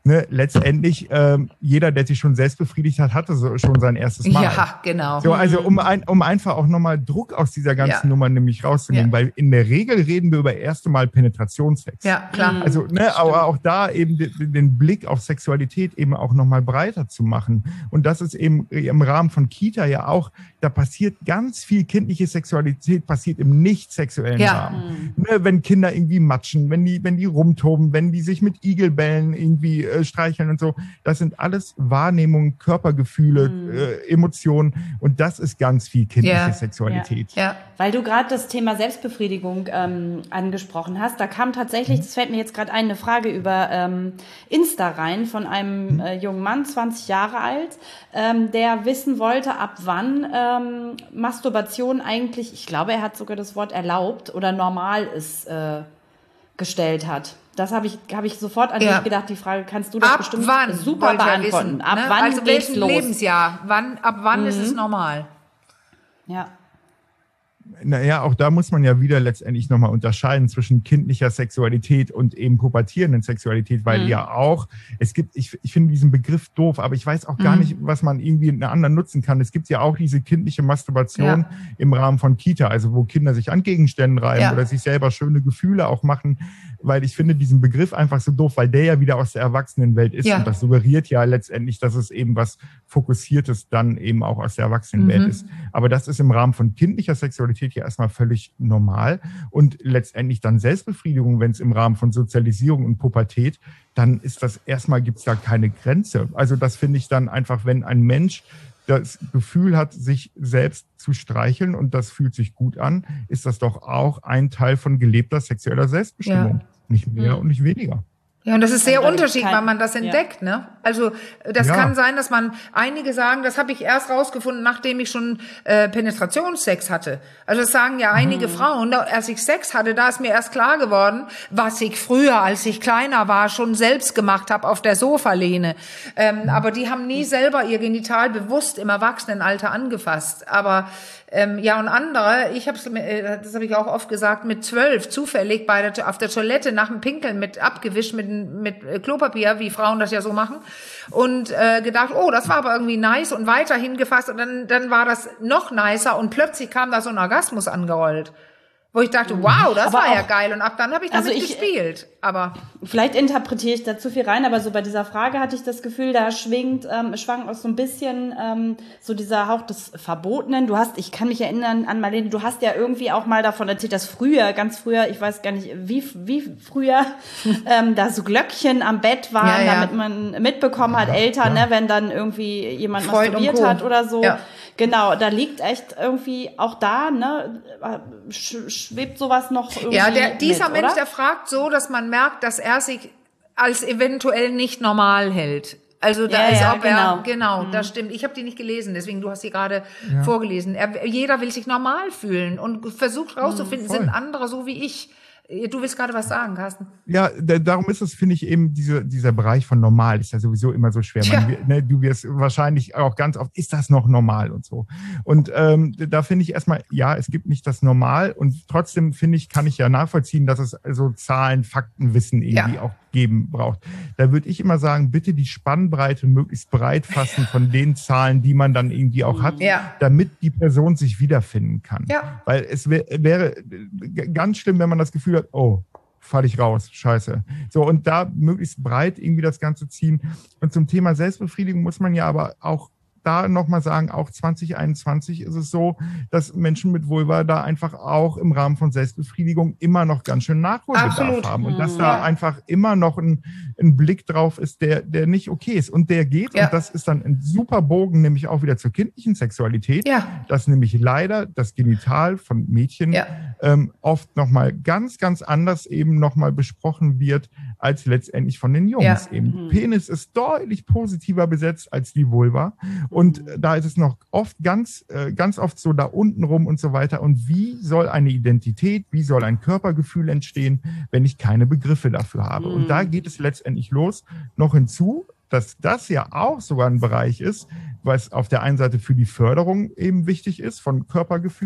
ne, letztendlich ähm, jeder, der sich schon selbst befriedigt hat, hatte so, schon sein erstes Mal. Ja, genau. So, also um, ein, um einfach auch nochmal Druck aus dieser ganzen Ja. Nummer nämlich rauszunehmen, Ja. weil in der Regel reden wir über erste Mal Penetrationssex. Ja, klar. Also, ne, aber auch da eben den, den Blick auf Sexualität eben auch nochmal breiter zu machen. Und das ist eben im Rahmen von Kita ja auch, da passiert ganz viel kindliche Sexualität, passiert im nicht sexuellen Ja. Rahmen. Ne, wenn Kinder irgendwie matschen, wenn die, wenn die rumtoben, wenn die sich mit Igelbällen irgendwie äh, streicheln und so. Das sind alles Wahrnehmungen, Körpergefühle, Mhm. äh, Emotionen. Und das ist ganz viel kindliche Ja. Sexualität. Ja. Weil du gerade das Thema Selbstbefriedigung ähm, angesprochen hast, da kam tatsächlich, das fällt mir jetzt gerade ein, eine Frage über ähm, Insta rein von einem äh, jungen Mann, zwanzig Jahre alt, ähm, der wissen wollte, ab wann ähm, Masturbation eigentlich, ich glaube, er hat sogar das Wort erlaubt oder normal ist, äh, gestellt hat. Das habe ich, habe ich sofort an Ja. dich gedacht. Die Frage kannst du doch Ab bestimmt wann super wollte er beantworten. wissen, Ab ne? wann also geht's welchen los? Lebensjahr? Wann, ab wann Mhm. ist es normal? Ja. Naja, auch da muss man ja wieder letztendlich nochmal unterscheiden zwischen kindlicher Sexualität und eben pubertierenden Sexualität, weil Mhm. ja auch, es gibt, ich, ich finde diesen Begriff doof, aber ich weiß auch gar Mhm. nicht, was man irgendwie in einer anderen nutzen kann. Es gibt ja auch diese kindliche Masturbation Ja. im Rahmen von Kita, also wo Kinder sich an Gegenständen reiben Ja. oder sich selber schöne Gefühle auch machen, weil ich finde diesen Begriff einfach so doof, weil der ja wieder aus der Erwachsenenwelt ist Ja. und das suggeriert ja letztendlich, dass es eben was Fokussiertes dann eben auch aus der Erwachsenenwelt Mhm. ist. Aber das ist im Rahmen von kindlicher Sexualität ja erstmal völlig normal und letztendlich dann Selbstbefriedigung, wenn es im Rahmen von Sozialisierung und Pubertät, dann ist das erstmal, gibt es da keine Grenze. Also das finde ich dann einfach, wenn ein Mensch das Gefühl hat, sich selbst zu streicheln und das fühlt sich gut an, ist das doch auch ein Teil von gelebter sexueller Selbstbestimmung. Ja. Nicht mehr Mhm. und nicht weniger. Ja, und das ist sehr Und da gibt's unterschiedlich, kein- weil man das ja. entdeckt, ne? Also das Ja. kann sein, dass man, einige sagen, das habe ich erst rausgefunden, nachdem ich schon äh, Penetrationssex hatte. Also das sagen ja einige Frauen, da, als ich Sex hatte, da ist mir erst klar geworden, was ich früher, als ich kleiner war, schon selbst gemacht habe auf der Sofalehne. Ähm, aber die haben nie selber ihr Genital bewusst im Erwachsenenalter angefasst. Aber ähm, ja, und andere, ich habe äh, das habe ich auch oft gesagt, mit zwölf zufällig bei der, auf der Toilette nach dem Pinkeln mit abgewischt mit, mit äh, Klopapier, wie Frauen das ja so machen, und äh, gedacht, oh, das war aber irgendwie nice und weiterhin gefasst und dann, dann war das noch nicer und plötzlich kam da so ein Orgasmus angerollt. Wo ich dachte, wow, das Aber war ja auch- geil. Und ab dann habe ich damit Also ich- gespielt. Aber Vielleicht interpretiere ich da zu viel rein, aber so bei dieser Frage hatte ich das Gefühl, da schwingt, ähm, schwang auch so ein bisschen ähm, so dieser Hauch des Verbotenen. Du hast, ich kann mich erinnern an Marlene, du hast ja irgendwie auch mal davon erzählt, dass früher, ganz früher, ich weiß gar nicht, wie wie früher, ähm, da so Glöckchen am Bett waren, Ja, ja. damit man mitbekommen hat, Eltern, ne, wenn dann irgendwie jemand Freud und masturbiert Co. hat oder so. Ja. Genau, da liegt echt irgendwie auch da, ne, sch schwebt sowas noch irgendwie ja, der, dieser mit, Mensch, oder? der fragt so, dass man merkt, dass er sich als eventuell nicht normal hält. Also da Ja, ist ja, ob er, genau. genau, das stimmt. Ich habe die nicht gelesen, deswegen du hast sie gerade vorgelesen. Er, jeder will sich normal fühlen und versucht rauszufinden, voll. sind andere so wie ich. Du willst gerade was sagen, Carsten. Ja, da, darum ist es, finde ich, eben diese, dieser Bereich von normal ist ja sowieso immer so schwer. Man, Ja. ne, du wirst wahrscheinlich auch ganz oft, ist das noch normal und so. Und ähm, da finde ich erstmal, ja, es gibt nicht das Normal und trotzdem finde ich, kann ich ja nachvollziehen, dass es so Zahlen, Faktenwissen irgendwie Ja. auch geben braucht. Da würde ich immer sagen, bitte die Spannbreite möglichst breit fassen von den Zahlen, die man dann irgendwie auch hat, Ja. damit die Person sich wiederfinden kann. Ja. Weil es wär, wäre ganz schlimm, wenn man das Gefühl hat, oh, falle ich raus, scheiße. So, und da möglichst breit irgendwie das Ganze ziehen. Und zum Thema Selbstbefriedigung muss man ja aber auch da nochmal sagen, auch zwanzig einundzwanzig ist es so, dass Menschen mit Vulva da einfach auch im Rahmen von Selbstbefriedigung immer noch ganz schön Nachholbedarf Absolut. haben. Und dass Mhm. da Ja. einfach immer noch ein, ein Blick drauf ist, der, der nicht okay ist. Und der geht, Ja. und das ist dann ein super Bogen, nämlich auch wieder zur kindlichen Sexualität, Ja. dass nämlich leider das Genital von Mädchen Ja. ähm, oft nochmal ganz, ganz anders eben nochmal besprochen wird, als letztendlich von den Jungs Ja. eben. Mhm. Penis ist deutlich positiver besetzt als die Vulva. Und äh, da ist es noch oft ganz, äh, ganz oft so da unten rum und so weiter. Und wie soll eine Identität, wie soll ein Körpergefühl entstehen, wenn ich keine Begriffe dafür habe? Und da geht es letztendlich los. Noch hinzu, dass das ja auch sogar ein Bereich ist, was auf der einen Seite für die Förderung eben wichtig ist von Körpergefühl.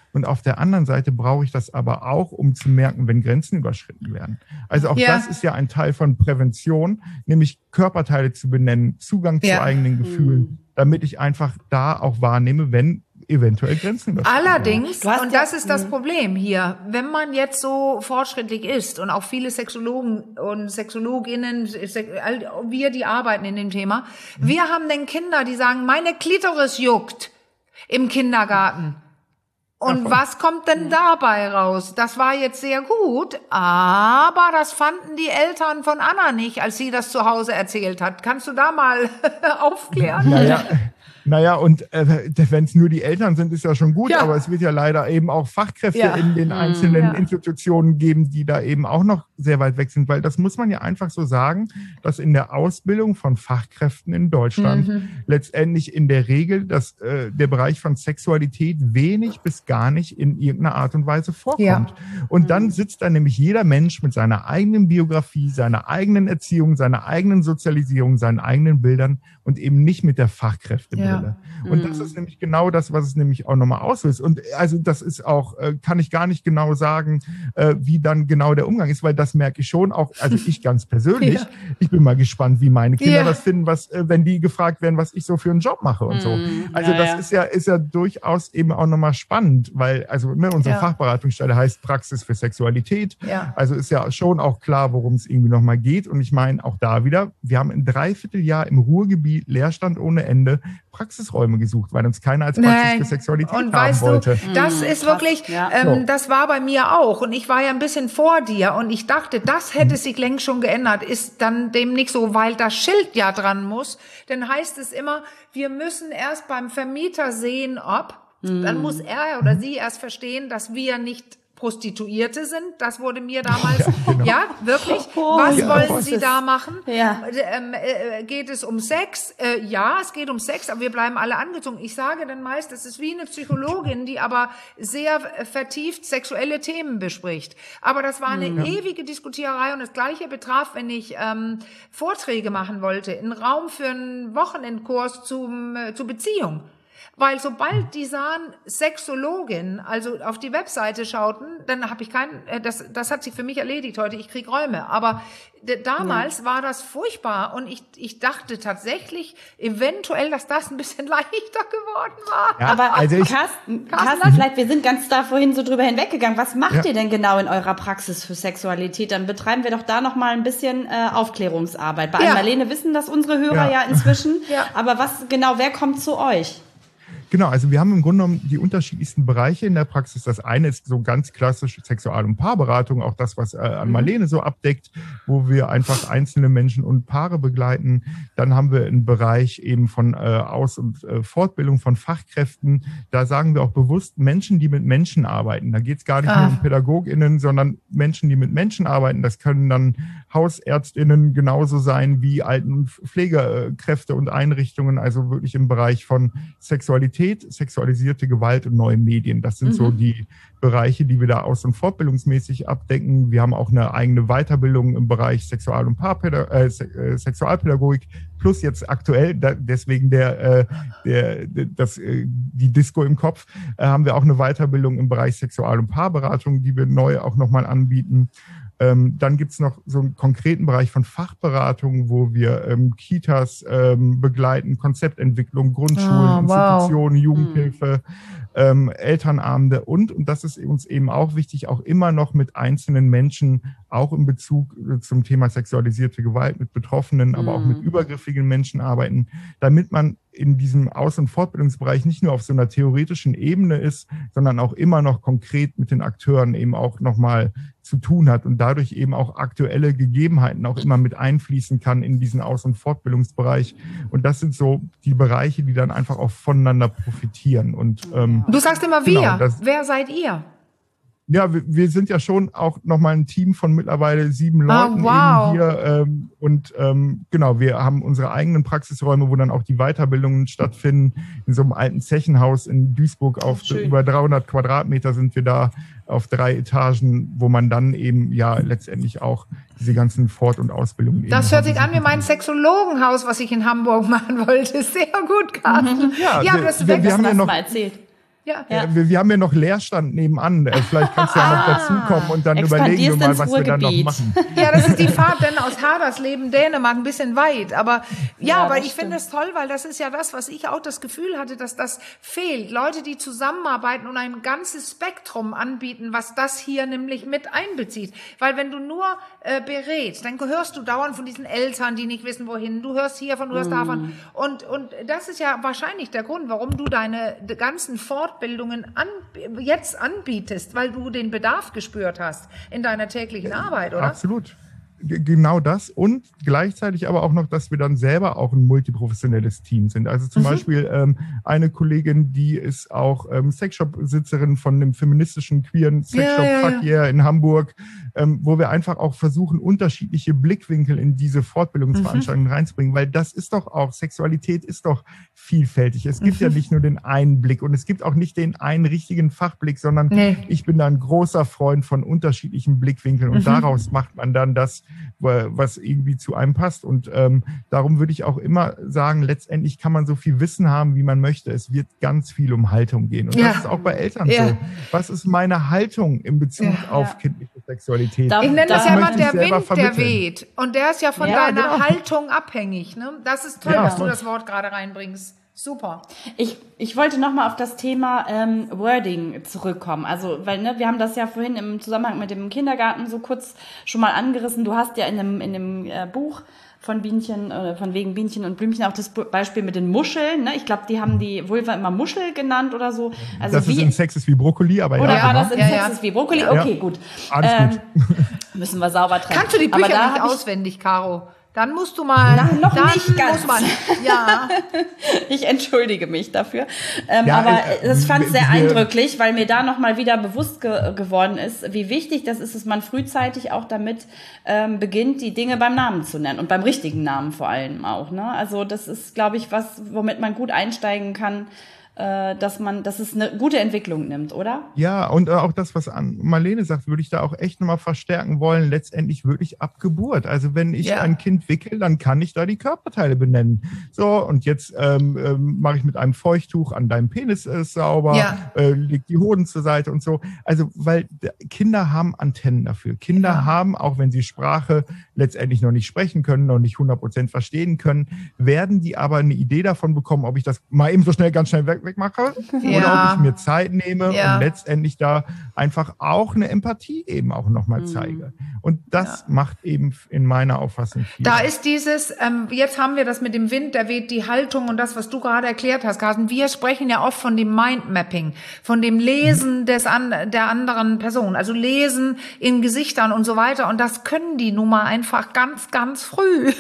Und auf der anderen Seite brauche ich das aber auch, um zu merken, wenn Grenzen überschritten werden. Also auch ja. das ist ja ein Teil von Prävention, nämlich Körperteile zu benennen, Zugang ja. zu eigenen Gefühlen, mhm. damit ich einfach da auch wahrnehme, wenn eventuell Grenzen überschritten werden. Allerdings, und das ist das Problem hier, wenn man jetzt so fortschrittlich ist und auch viele Sexologen und Sexologinnen, wir, die arbeiten in dem Thema, mhm. wir haben dann Kinder, die sagen, meine Klitoris juckt im Kindergarten. Und ja, was kommt denn dabei raus? Das war jetzt sehr gut, aber das fanden die Eltern von Anna nicht, als sie das zu Hause erzählt hat. Kannst du da mal aufklären? Naja, naja und äh, wenn es nur die Eltern sind, ist ja schon gut, ja. aber es wird ja leider eben auch Fachkräfte ja. in den einzelnen ja. Institutionen geben, die da eben auch noch sehr weit weg sind, weil das muss man ja einfach so sagen, dass in der Ausbildung von Fachkräften in Deutschland mhm. letztendlich in der Regel dass, äh, der Bereich von Sexualität wenig bis gar nicht in irgendeiner Art und Weise vorkommt. Ja. Und dann sitzt da nämlich jeder Mensch mit seiner eigenen Biografie, seiner eigenen Erziehung, seiner eigenen Sozialisierung, seinen eigenen Bildern und eben nicht mit der Fachkräftebrille. Ja. Und das ist nämlich genau das, was es nämlich auch nochmal auslöst. Und also das ist auch, kann ich gar nicht genau sagen, wie dann genau der Umgang ist, weil das merke ich schon auch, also ich ganz persönlich, ja. ich bin mal gespannt, wie meine Kinder ja. das finden, was, wenn die gefragt werden, was ich so für einen Job mache und so. Also ja, das ja. ist ja, ist ja durchaus eben auch nochmal spannend, weil also ne, unsere ja. Fachberatungsstelle heißt Praxis für Sexualität. Ja. Also ist ja schon auch klar, worum es irgendwie nochmal geht. Und ich meine auch da wieder, wir haben ein Dreivierteljahr im Ruhrgebiet Leerstand ohne Ende Praxisräume gesucht, weil uns keiner als Praxis Nein. für Sexualität und haben weißt wollte. Du, das ist Krass, wirklich, ja. ähm, das war bei mir auch und ich war ja ein bisschen vor dir und ich dachte, das hätte sich längst schon geändert, ist dann dem nicht so, weil das Schild ja dran muss, dann heißt es immer, wir müssen erst beim Vermieter sehen, ob, mhm. dann muss er oder sie erst verstehen, dass wir nicht Prostituierte sind. Das wurde mir damals, ja, genau. ja wirklich. Oh, was ja, wollen Sie da machen? Ja. Ähm, äh, geht es um Sex? Äh, ja, es geht um Sex, aber wir bleiben alle angezogen. Ich sage dann meist, das ist wie eine Psychologin, die aber sehr vertieft sexuelle Themen bespricht. Aber das war eine ja. ewige Diskutiererei und das Gleiche betraf, wenn ich ähm, Vorträge machen wollte, einen Raum für einen Wochenendkurs zum, äh, zur Beziehung. Weil sobald die sahen Sexologin, also auf die Webseite schauten, dann habe ich keinen, das, das hat sich für mich erledigt heute, ich krieg Räume. Aber d- damals ja. war das furchtbar und ich, ich dachte tatsächlich eventuell, dass das ein bisschen leichter geworden war. Ja, aber also ich, Carsten, Carsten, vielleicht, wir sind ganz da vorhin so drüber hinweggegangen. Was macht ja. ihr denn genau in eurer Praxis für Sexualität? Dann betreiben wir doch da noch mal ein bisschen äh, Aufklärungsarbeit. Bei ja. Marlene wissen das unsere Hörer ja, ja inzwischen. ja. Aber was genau, wer kommt zu euch? Genau, also wir haben im Grunde genommen die unterschiedlichsten Bereiche in der Praxis. Das eine ist so ganz klassisch Sexual- und Paarberatung, auch das, was äh, an Marlene so abdeckt, wo wir einfach einzelne Menschen und Paare begleiten. Dann haben wir einen Bereich eben von äh, Aus- und äh, Fortbildung von Fachkräften. Da sagen wir auch bewusst Menschen, die mit Menschen arbeiten. Da geht es gar nicht ah. nur um PädagogInnen, sondern Menschen, die mit Menschen arbeiten. Das können dann HausärztInnen genauso sein wie Alten- und Pflegekräfte und Einrichtungen, also wirklich im Bereich von Sexualität, sexualisierte Gewalt und neue Medien. Das sind mhm. so die Bereiche, die wir da aus- und fortbildungsmäßig abdecken. Wir haben auch eine eigene Weiterbildung im Bereich Sexual- und Paarpädag- äh, Sexualpädagogik, plus jetzt aktuell, da, deswegen der, äh, der, das, äh, die Disco im Kopf, äh, haben wir auch eine Weiterbildung im Bereich Sexual- und Paarberatung, die wir neu auch nochmal anbieten. Ähm, dann gibt's noch so einen konkreten Bereich von Fachberatung, wo wir ähm, Kitas ähm, begleiten, Konzeptentwicklung, Grundschulen, oh, Institutionen, wow. Jugendhilfe, hm. ähm, Elternabende und, und das ist uns eben auch wichtig, auch immer noch mit einzelnen Menschen, auch in Bezug zum Thema sexualisierte Gewalt, mit Betroffenen, hm. aber auch mit übergriffigen Menschen arbeiten, damit man in diesem Aus- und Fortbildungsbereich nicht nur auf so einer theoretischen Ebene ist, sondern auch immer noch konkret mit den Akteuren eben auch nochmal zu tun hat und dadurch eben auch aktuelle Gegebenheiten auch immer mit einfließen kann in diesen Aus- und Fortbildungsbereich. Und das sind so die Bereiche, die dann einfach auch voneinander profitieren. Und ähm, du sagst immer wir. Genau, das, wer seid ihr? Ja, wir, wir sind ja schon auch nochmal ein Team von mittlerweile sieben Leuten oh, wow. eben hier. Ähm, und ähm, genau, wir haben unsere eigenen Praxisräume, wo dann auch die Weiterbildungen stattfinden. In so einem alten Zechenhaus in Duisburg auf Schön. über dreihundert Quadratmeter sind wir da auf drei Etagen, wo man dann eben ja letztendlich auch diese ganzen Fort- und Ausbildungen Das hört sich an wie mein Sexologenhaus, was ich in Hamburg machen wollte. Sehr gut, Carsten. Ja, ja wir, das wir, wir haben ja noch, mal erzählt. Ja. Ja. Wir, wir haben ja noch Leerstand nebenan. Vielleicht kannst du ja noch dazukommen und dann überlegen wir mal, was wir dann noch machen. Ja, das ist die Fahrt denn aus Hadersleben, Dänemark, ein bisschen weit. Aber ja, ja aber ich finde es toll, weil das ist ja das, was ich auch das Gefühl hatte, dass das fehlt. Leute, die zusammenarbeiten und ein ganzes Spektrum anbieten, was das hier nämlich mit einbezieht. Weil wenn du nur äh, berätst, dann hörst du dauernd von diesen Eltern, die nicht wissen, wohin. Du hörst hiervon, du hörst mm. davon. Und, und das ist ja wahrscheinlich der Grund, warum du deine ganzen Fortbildungen an, jetzt anbietest, weil du den Bedarf gespürt hast in deiner täglichen Arbeit, oder? Absolut. Genau das und gleichzeitig aber auch noch, dass wir dann selber auch ein multiprofessionelles Team sind. Also zum mhm. Beispiel ähm, eine Kollegin, die ist auch ähm, Sexshop-Besitzerin von einem feministischen, queeren Sexshop ja, ja, Fuck yeah in Hamburg, ähm, wo wir einfach auch versuchen, unterschiedliche Blickwinkel in diese Fortbildungsveranstaltungen mhm. reinzubringen, weil das ist doch auch, Sexualität ist doch vielfältig. Es gibt mhm. ja nicht nur den einen Blick und es gibt auch nicht den einen richtigen Fachblick, sondern nee. ich bin da ein großer Freund von unterschiedlichen Blickwinkeln und mhm. daraus macht man dann das, was irgendwie zu einem passt. Und ähm, darum würde ich auch immer sagen, letztendlich kann man so viel Wissen haben, wie man möchte. Es wird ganz viel um Haltung gehen. Und ja. das ist auch bei Eltern ja. so. Was ist meine Haltung in Bezug ja. auf ja. kindliche Sexualität? Ich nenne das ja immer der Wind, vermitteln. Der weht. Und der ist ja von ja, deiner genau. Haltung abhängig. Ne? Das ist toll, ja, dass du das Wort gerade reinbringst. Super. Ich, ich wollte noch mal auf das Thema ähm, Wording zurückkommen. Also, weil ne, wir haben das ja vorhin im Zusammenhang mit dem Kindergarten so kurz schon mal angerissen. Du hast ja in dem, in dem äh, Buch von Bienchen, äh, von wegen Bienchen und Blümchen auch das Beispiel mit den Muscheln. Ne? Ich glaube, die haben die Vulva immer Muschel genannt oder so. Also das wie, ist in Sex ist wie Brokkoli, aber oder ja. Oder war das in ja, Sex ja. ist wie Brokkoli? Okay, ja. gut. Alles ähm, gut. Müssen wir sauber trennen. Kannst du die Bücher nicht auswendig, Caro? Dann musst du mal. Nein, noch dann nicht ganz. Muss man, ja. Ich entschuldige mich dafür. Ähm, ja, aber äh, das fand ich sehr wir, eindrücklich, weil mir da nochmal wieder bewusst ge geworden ist, wie wichtig das ist, dass man frühzeitig auch damit ähm, beginnt, die Dinge beim Namen zu nennen und beim richtigen Namen vor allem auch. Ne? Also das ist, glaube ich, was, womit man gut einsteigen kann, dass man, dass es eine gute Entwicklung nimmt, oder? Ja, und auch das, was Marlene sagt, würde ich da auch echt nochmal verstärken wollen, letztendlich wirklich ab Geburt. Also wenn ich ja. ein Kind wickel, dann kann ich da die Körperteile benennen. So, und jetzt ähm, ähm, mache ich mit einem Feuchttuch an deinem Penis äh, sauber, ja. äh, leg die Hoden zur Seite und so. Also, weil Kinder haben Antennen dafür. Kinder ja. haben, auch wenn sie Sprache letztendlich noch nicht sprechen können, noch nicht hundert Prozent verstehen können, werden die aber eine Idee davon bekommen, ob ich das mal eben so schnell, ganz schnell weg wegmache ja. oder ob ich mir Zeit nehme ja. und letztendlich da einfach auch eine Empathie eben auch nochmal mhm. zeige. Und das ja. macht eben in meiner Auffassung viel. Da ist dieses, ähm, jetzt haben wir das mit dem Wind, der weht, die Haltung und das, was du gerade erklärt hast, Carsten. Wir sprechen ja oft von dem Mindmapping, von dem Lesen mhm. des an, der anderen Person, also Lesen in Gesichtern und so weiter. Und das können die nun mal einfach ganz, ganz früh.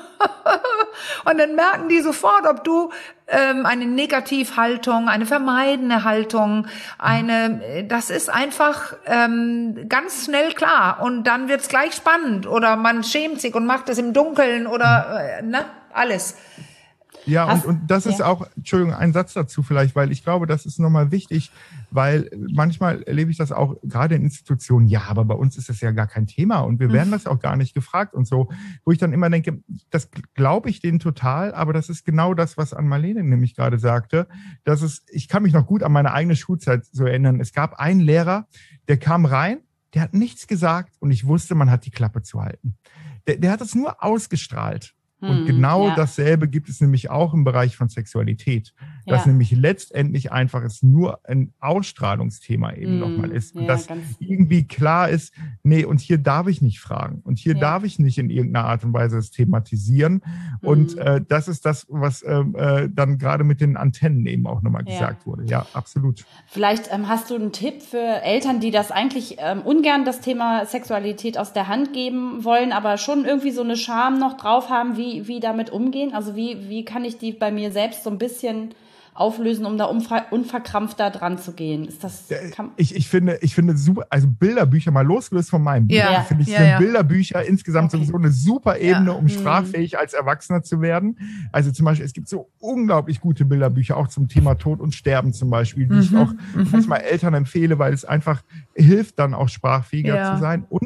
Und dann merken die sofort, ob du ähm, eine Negativhaltung, eine vermeidende Haltung, eine, das ist einfach ähm, ganz schnell klar. Und dann wird's gleich spannend oder man schämt sich und macht es im Dunkeln oder äh, ne, alles. Ja, und, und das ist ja. auch, Entschuldigung, ein Satz dazu vielleicht, weil ich glaube, das ist nochmal wichtig, weil manchmal erlebe ich das auch gerade in Institutionen, ja, aber bei uns ist das ja gar kein Thema und wir werden das auch gar nicht gefragt und so, wo ich dann immer denke, das glaube ich denen total, aber das ist genau das, was an Marlene nämlich gerade sagte, dass es, ich kann mich noch gut an meine eigene Schulzeit so erinnern, es gab einen Lehrer, der kam rein, der hat nichts gesagt und ich wusste, man hat die Klappe zu halten. Der, der hat es nur ausgestrahlt. Und genau ja. dasselbe gibt es nämlich auch im Bereich von Sexualität. Dass ja. nämlich letztendlich einfach es nur ein Ausstrahlungsthema eben mm, nochmal ist. Und ja, dass irgendwie klar ist, nee, und hier darf ich nicht fragen. Und hier ja. darf ich nicht in irgendeiner Art und Weise es thematisieren. Mm. Und äh, das ist das, was äh, dann gerade mit den Antennen eben auch nochmal ja. gesagt wurde. Ja, absolut. Vielleicht ähm, hast du einen Tipp für Eltern, die das eigentlich ähm, ungern das Thema Sexualität aus der Hand geben wollen, aber schon irgendwie so eine Scham noch drauf haben, wie Wie, wie damit umgehen? Also wie, wie kann ich die bei mir selbst so ein bisschen auflösen, um da unverkrampft da dran zu gehen? Ist das, kann ich, ich finde, ich finde super, also Bilderbücher, mal losgelöst von meinem Buch, ja. finde ich, ja, sind ja. Bilderbücher insgesamt okay. sowieso eine super Ebene, ja. um sprachfähig als Erwachsener zu werden. Also zum Beispiel, es gibt so unglaublich gute Bilderbücher, auch zum Thema Tod und Sterben zum Beispiel, die mhm. ich auch mhm. manchmal Eltern empfehle, weil es einfach hilft, dann auch sprachfähiger ja. zu sein. Und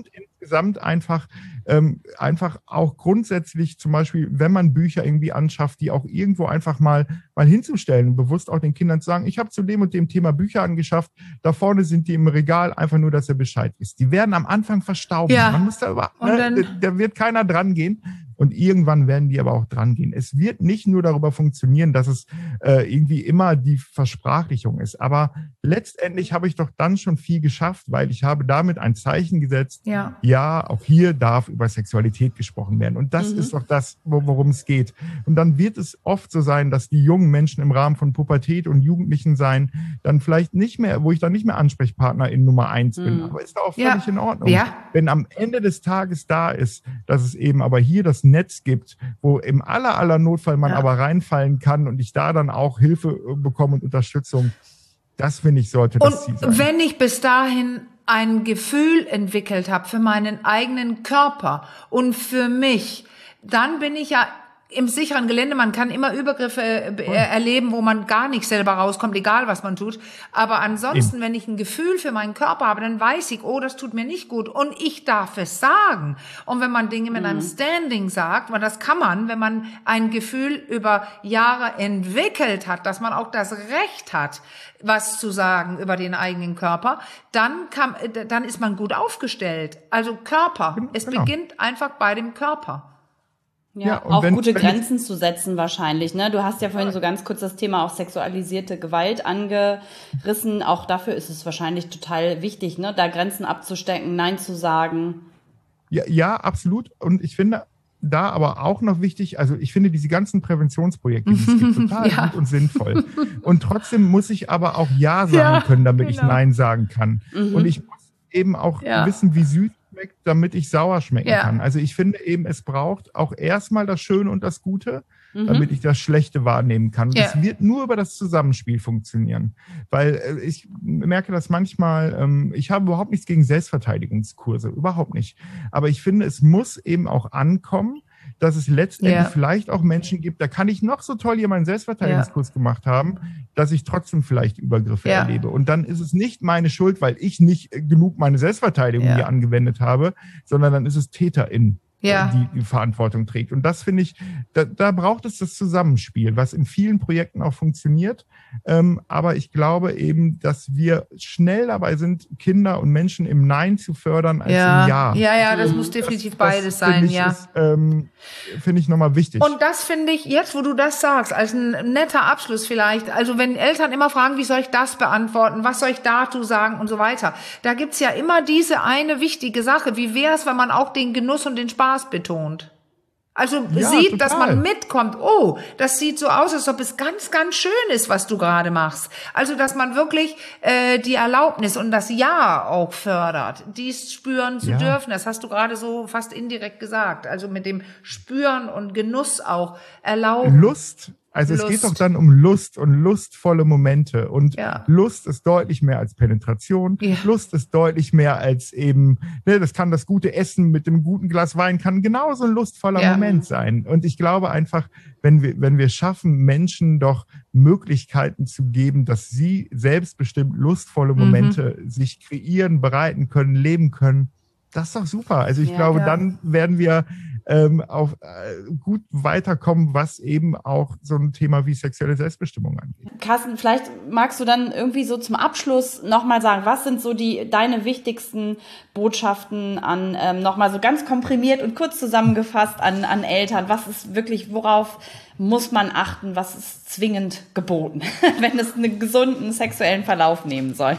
insgesamt einfach, ähm, einfach auch grundsätzlich zum Beispiel, wenn man Bücher irgendwie anschafft, die auch irgendwo einfach mal, mal hinzustellen, bewusst auch den Kindern zu sagen, ich habe zu dem und dem Thema Bücher angeschafft, da vorne sind die im Regal, einfach nur, dass er Bescheid ist. Die werden am Anfang verstauben. Ja. Man muss da, ne, da, da wird keiner dran gehen. Und irgendwann werden die aber auch dran gehen. Es wird nicht nur darüber funktionieren, dass es äh, irgendwie immer die Versprachlichung ist. Aber letztendlich habe ich doch dann schon viel geschafft, weil ich habe damit ein Zeichen gesetzt. Ja, ja, auch hier darf über Sexualität gesprochen werden. Und das mhm. ist doch das, worum es geht. Und dann wird es oft so sein, dass die jungen Menschen im Rahmen von Pubertät und Jugendlichen sein, dann vielleicht nicht mehr, wo ich dann nicht mehr Ansprechpartner in Nummer eins mhm. bin. Aber ist doch auch völlig ja. in Ordnung. Ja. Wenn am Ende des Tages da ist, dass es eben aber hier das Netz gibt, wo im aller, aller Notfall man ja. aber reinfallen kann und ich da dann auch Hilfe bekomme und Unterstützung, das finde ich, sollte das Ziel sein. Und wenn ich bis dahin ein Gefühl entwickelt habe für meinen eigenen Körper und für mich, dann bin ich ja im sicheren Gelände. Man kann immer Übergriffe äh, erleben, wo man gar nicht selber rauskommt, egal was man tut. Aber ansonsten, Eben. wenn ich ein Gefühl für meinen Körper habe, dann weiß ich, oh, das tut mir nicht gut. Und ich darf es sagen. Und wenn man Dinge mit mhm. einem Standing sagt, weil das kann man, wenn man ein Gefühl über Jahre entwickelt hat, dass man auch das Recht hat, was zu sagen über den eigenen Körper, dann kann, dann ist man gut aufgestellt. Also Körper. Genau. Es beginnt einfach bei dem Körper. Ja, ja auch wenn, gute Grenzen zu setzen wahrscheinlich. Ne? Du hast ja vorhin so ganz kurz das Thema auch sexualisierte Gewalt angerissen. Auch dafür ist es wahrscheinlich total wichtig, ne? Da Grenzen abzustecken, Nein zu sagen. Ja, ja, absolut. Und ich finde da aber auch noch wichtig, also ich finde diese ganzen Präventionsprojekte, die es gibt, total ja. gut und sinnvoll. Und trotzdem muss ich aber auch Ja sagen ja, können, damit genau. ich Nein sagen kann. Mhm. Und ich muss eben auch ja. wissen, wie süß schmeckt, damit ich sauer schmecken ja. kann. Also ich finde eben, es braucht auch erstmal das Schöne und das Gute, mhm. damit ich das Schlechte wahrnehmen kann. Und ja. das wird nur über das Zusammenspiel funktionieren. Weil äh, ich merke das manchmal, ähm, ich habe überhaupt nichts gegen Selbstverteidigungskurse, überhaupt nicht. Aber ich finde, es muss eben auch ankommen, dass es letztendlich ja. vielleicht auch Menschen gibt, da kann ich noch so toll hier meinen Selbstverteidigungskurs ja. gemacht haben, dass ich trotzdem vielleicht Übergriffe ja. erlebe. Und dann ist es nicht meine Schuld, weil ich nicht genug meine Selbstverteidigung ja. hier angewendet habe, sondern dann ist es TäterInnen, ja. die die Verantwortung trägt. Und das finde ich, da, da braucht es das Zusammenspiel, was in vielen Projekten auch funktioniert. Ähm, aber ich glaube eben, dass wir schnell dabei sind, Kinder und Menschen im Nein zu fördern als ja. im Ja. Ja, ja, das muss definitiv das, beides das sein, ich, ja. Ist, ähm, finde ich nochmal wichtig. Und das finde ich, jetzt wo du das sagst, als ein netter Abschluss vielleicht, also wenn Eltern immer fragen, wie soll ich das beantworten, was soll ich dazu sagen und so weiter, da gibt's ja immer diese eine wichtige Sache, wie wär's, wenn man auch den Genuss und den Spaß betont? Also ja, sieht, total. Dass man mitkommt, oh, das sieht so aus, als ob es ganz, ganz schön ist, was du gerade machst. Also, dass man wirklich äh, die Erlaubnis und das Ja auch fördert, dies spüren zu ja. dürfen. Das hast du gerade so fast indirekt gesagt. Also mit dem Spüren und Genuss auch erlauben. Lust. Also Lust. Es geht doch dann um Lust und lustvolle Momente. Und ja. Lust ist deutlich mehr als Penetration. Ja. Lust ist deutlich mehr als eben, ne, das kann das gute Essen mit dem guten Glas Wein, kann genauso ein lustvoller ja. Moment sein. Und ich glaube einfach, wenn wir, wenn wir schaffen, Menschen doch Möglichkeiten zu geben, dass sie selbstbestimmt lustvolle Momente mhm. sich kreieren, bereiten können, leben können, das ist doch super. Also ich ja, glaube, ja. dann werden wir ähm, auf äh, gut weiterkommen, was eben auch so ein Thema wie sexuelle Selbstbestimmung angeht. Carsten, vielleicht magst du dann irgendwie so zum Abschluss nochmal sagen, was sind so die deine wichtigsten Botschaften an, ähm, nochmal so ganz komprimiert und kurz zusammengefasst an, an Eltern? Was ist wirklich, worauf muss man achten? Was ist zwingend geboten, wenn es einen gesunden sexuellen Verlauf nehmen soll?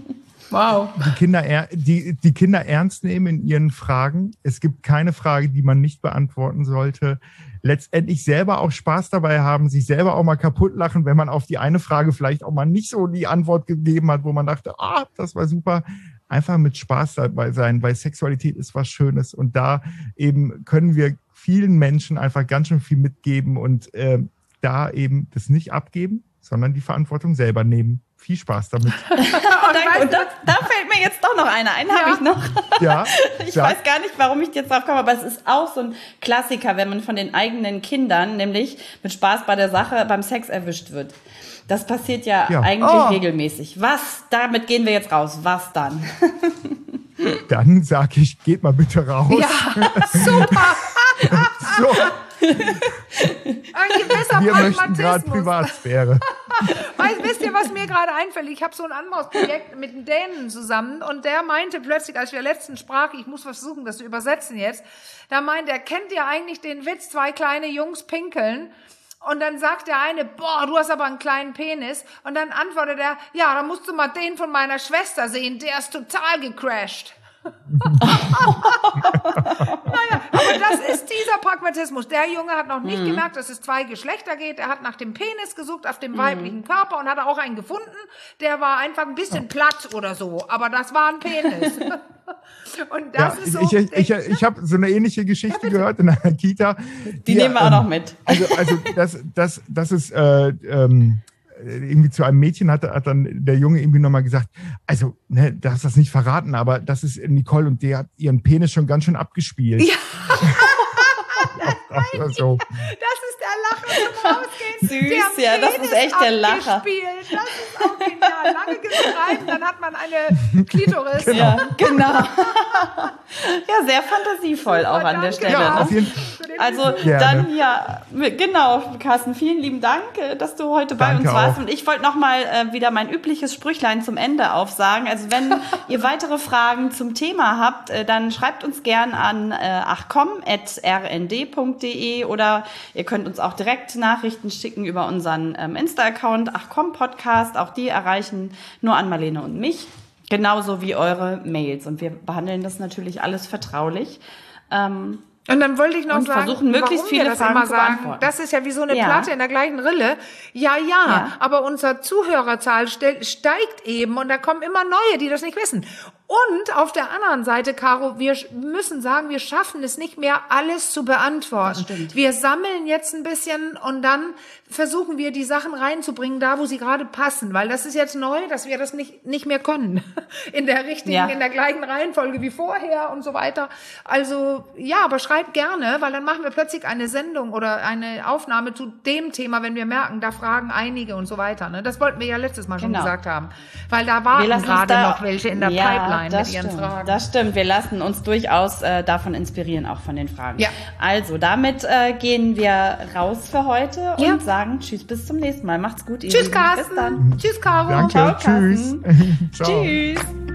Wow. Die Kinder, die, die Kinder ernst nehmen in ihren Fragen. Es gibt keine Frage, die man nicht beantworten sollte. Letztendlich selber auch Spaß dabei haben, sich selber auch mal kaputt lachen, wenn man auf die eine Frage vielleicht auch mal nicht so die Antwort gegeben hat, wo man dachte, ah, das war super. Einfach mit Spaß dabei sein, weil Sexualität ist was Schönes. Und da eben können wir vielen Menschen einfach ganz schön viel mitgeben und äh, da eben das nicht abgeben, sondern die Verantwortung selber nehmen. Viel Spaß damit. oh, danke. Und da, da fällt mir jetzt doch noch einer. Einen ja. habe ich noch. Ja. Ich ja. weiß gar nicht, warum ich jetzt drauf komme, aber es ist auch so ein Klassiker, wenn man von den eigenen Kindern, nämlich mit Spaß bei der Sache beim Sex erwischt wird. Das passiert ja, ja. eigentlich oh. regelmäßig. Was? Damit gehen wir jetzt raus. Was dann? dann sage ich, geht mal bitte raus. Ja, super. So. Ein gewisser Wir möchten gerade Pragmatismus. Privatsphäre. Weißt, wisst ihr, was mir gerade einfällt? Ich habe so ein anderes Projekt mit einem Dänen zusammen und der meinte plötzlich, als wir letztens sprachen, ich muss versuchen, das zu übersetzen jetzt, da meint er, kennt ihr eigentlich den Witz, zwei kleine Jungs pinkeln? Und dann sagt der eine, boah, du hast aber einen kleinen Penis. Und dann antwortet er, ja, dann musst du mal den von meiner Schwester sehen, der ist total gecrashed. Naja, aber das ist dieser Pragmatismus. Der Junge hat noch nicht mhm. gemerkt, dass es zwei Geschlechter geht. Er hat nach dem Penis gesucht, auf dem mhm. weiblichen Körper und hat auch einen gefunden. Der war einfach ein bisschen platt oder so, aber das war ein Penis. Und das ja, ist so. Ich, ich, ich, ich habe so eine ähnliche Geschichte ja, gehört in einer Kita. Die, die nehmen wir ähm, auch noch mit. Also, also das, das, das ist äh, ähm, irgendwie zu einem Mädchen hat, hat dann der Junge irgendwie nochmal gesagt, also, ne, du hast das nicht verraten, aber das ist Nicole und der hat ihren Penis schon ganz schön abgespielt. Ja. So. Das ist der Lacher zum Rausgehen. Süß, ja, das ist echt der Lacher. Das ist auch genial. Lange gestreift, dann hat man eine Klitoris. Genau. Ja, genau. Ja, sehr fantasievoll auch an der Stelle. Ja, auf jeden Also Gerne. Dann ja, genau, Carsten, vielen lieben Dank, dass du heute bei Danke uns warst. auch. Und ich wollte nochmal äh, wieder mein übliches Sprüchlein zum Ende aufsagen. Also wenn ihr weitere Fragen zum Thema habt, äh, dann schreibt uns gern an äh, achcom at r n d punkt d e oder ihr könnt uns auch direkt Nachrichten schicken über unseren ähm, Insta-Account achcom Podcast. Auch die erreichen nur an Marlene und mich. Genauso wie eure Mails. Und wir behandeln das natürlich alles vertraulich. Ähm, Und dann wollte ich noch und sagen, versuchen, möglichst warum viele wir das Fragen immer zu sagen. beantworten. Das ist ja wie so eine Ja. Platte in der gleichen Rille. Ja, ja, Ja. aber unsere Zuhörerzahl ste- steigt eben und da kommen immer neue, die das nicht wissen. Und auf der anderen Seite, Caro, wir müssen sagen, wir schaffen es nicht mehr, alles zu beantworten. Das stimmt. Wir sammeln jetzt ein bisschen und dann versuchen wir, die Sachen reinzubringen, da wo sie gerade passen. Weil das ist jetzt neu, dass wir das nicht, nicht mehr können. In der richtigen, Ja. in der gleichen Reihenfolge wie vorher und so weiter. Also, ja, aber schreibt gerne, weil dann machen wir plötzlich eine Sendung oder eine Aufnahme zu dem Thema, wenn wir merken, da fragen einige und so weiter. Ne? Das wollten wir ja letztes Mal schon Genau. gesagt haben. Weil da warten lassen uns gerade da- noch welche in der Ja, Pipeline das mit ihren stimmt, Fragen. Das stimmt, wir lassen uns durchaus äh, davon inspirieren, auch von den Fragen. Ja. Also, damit äh, gehen wir raus für heute Ja. und sagen Tschüss, bis zum nächsten Mal. Macht's gut, ihr Tschüss, Lieben. Carsten. Bis dann. Tschüss, Caro. Danke, Ciao, tschüss. Carsten. Ciao. Tschüss.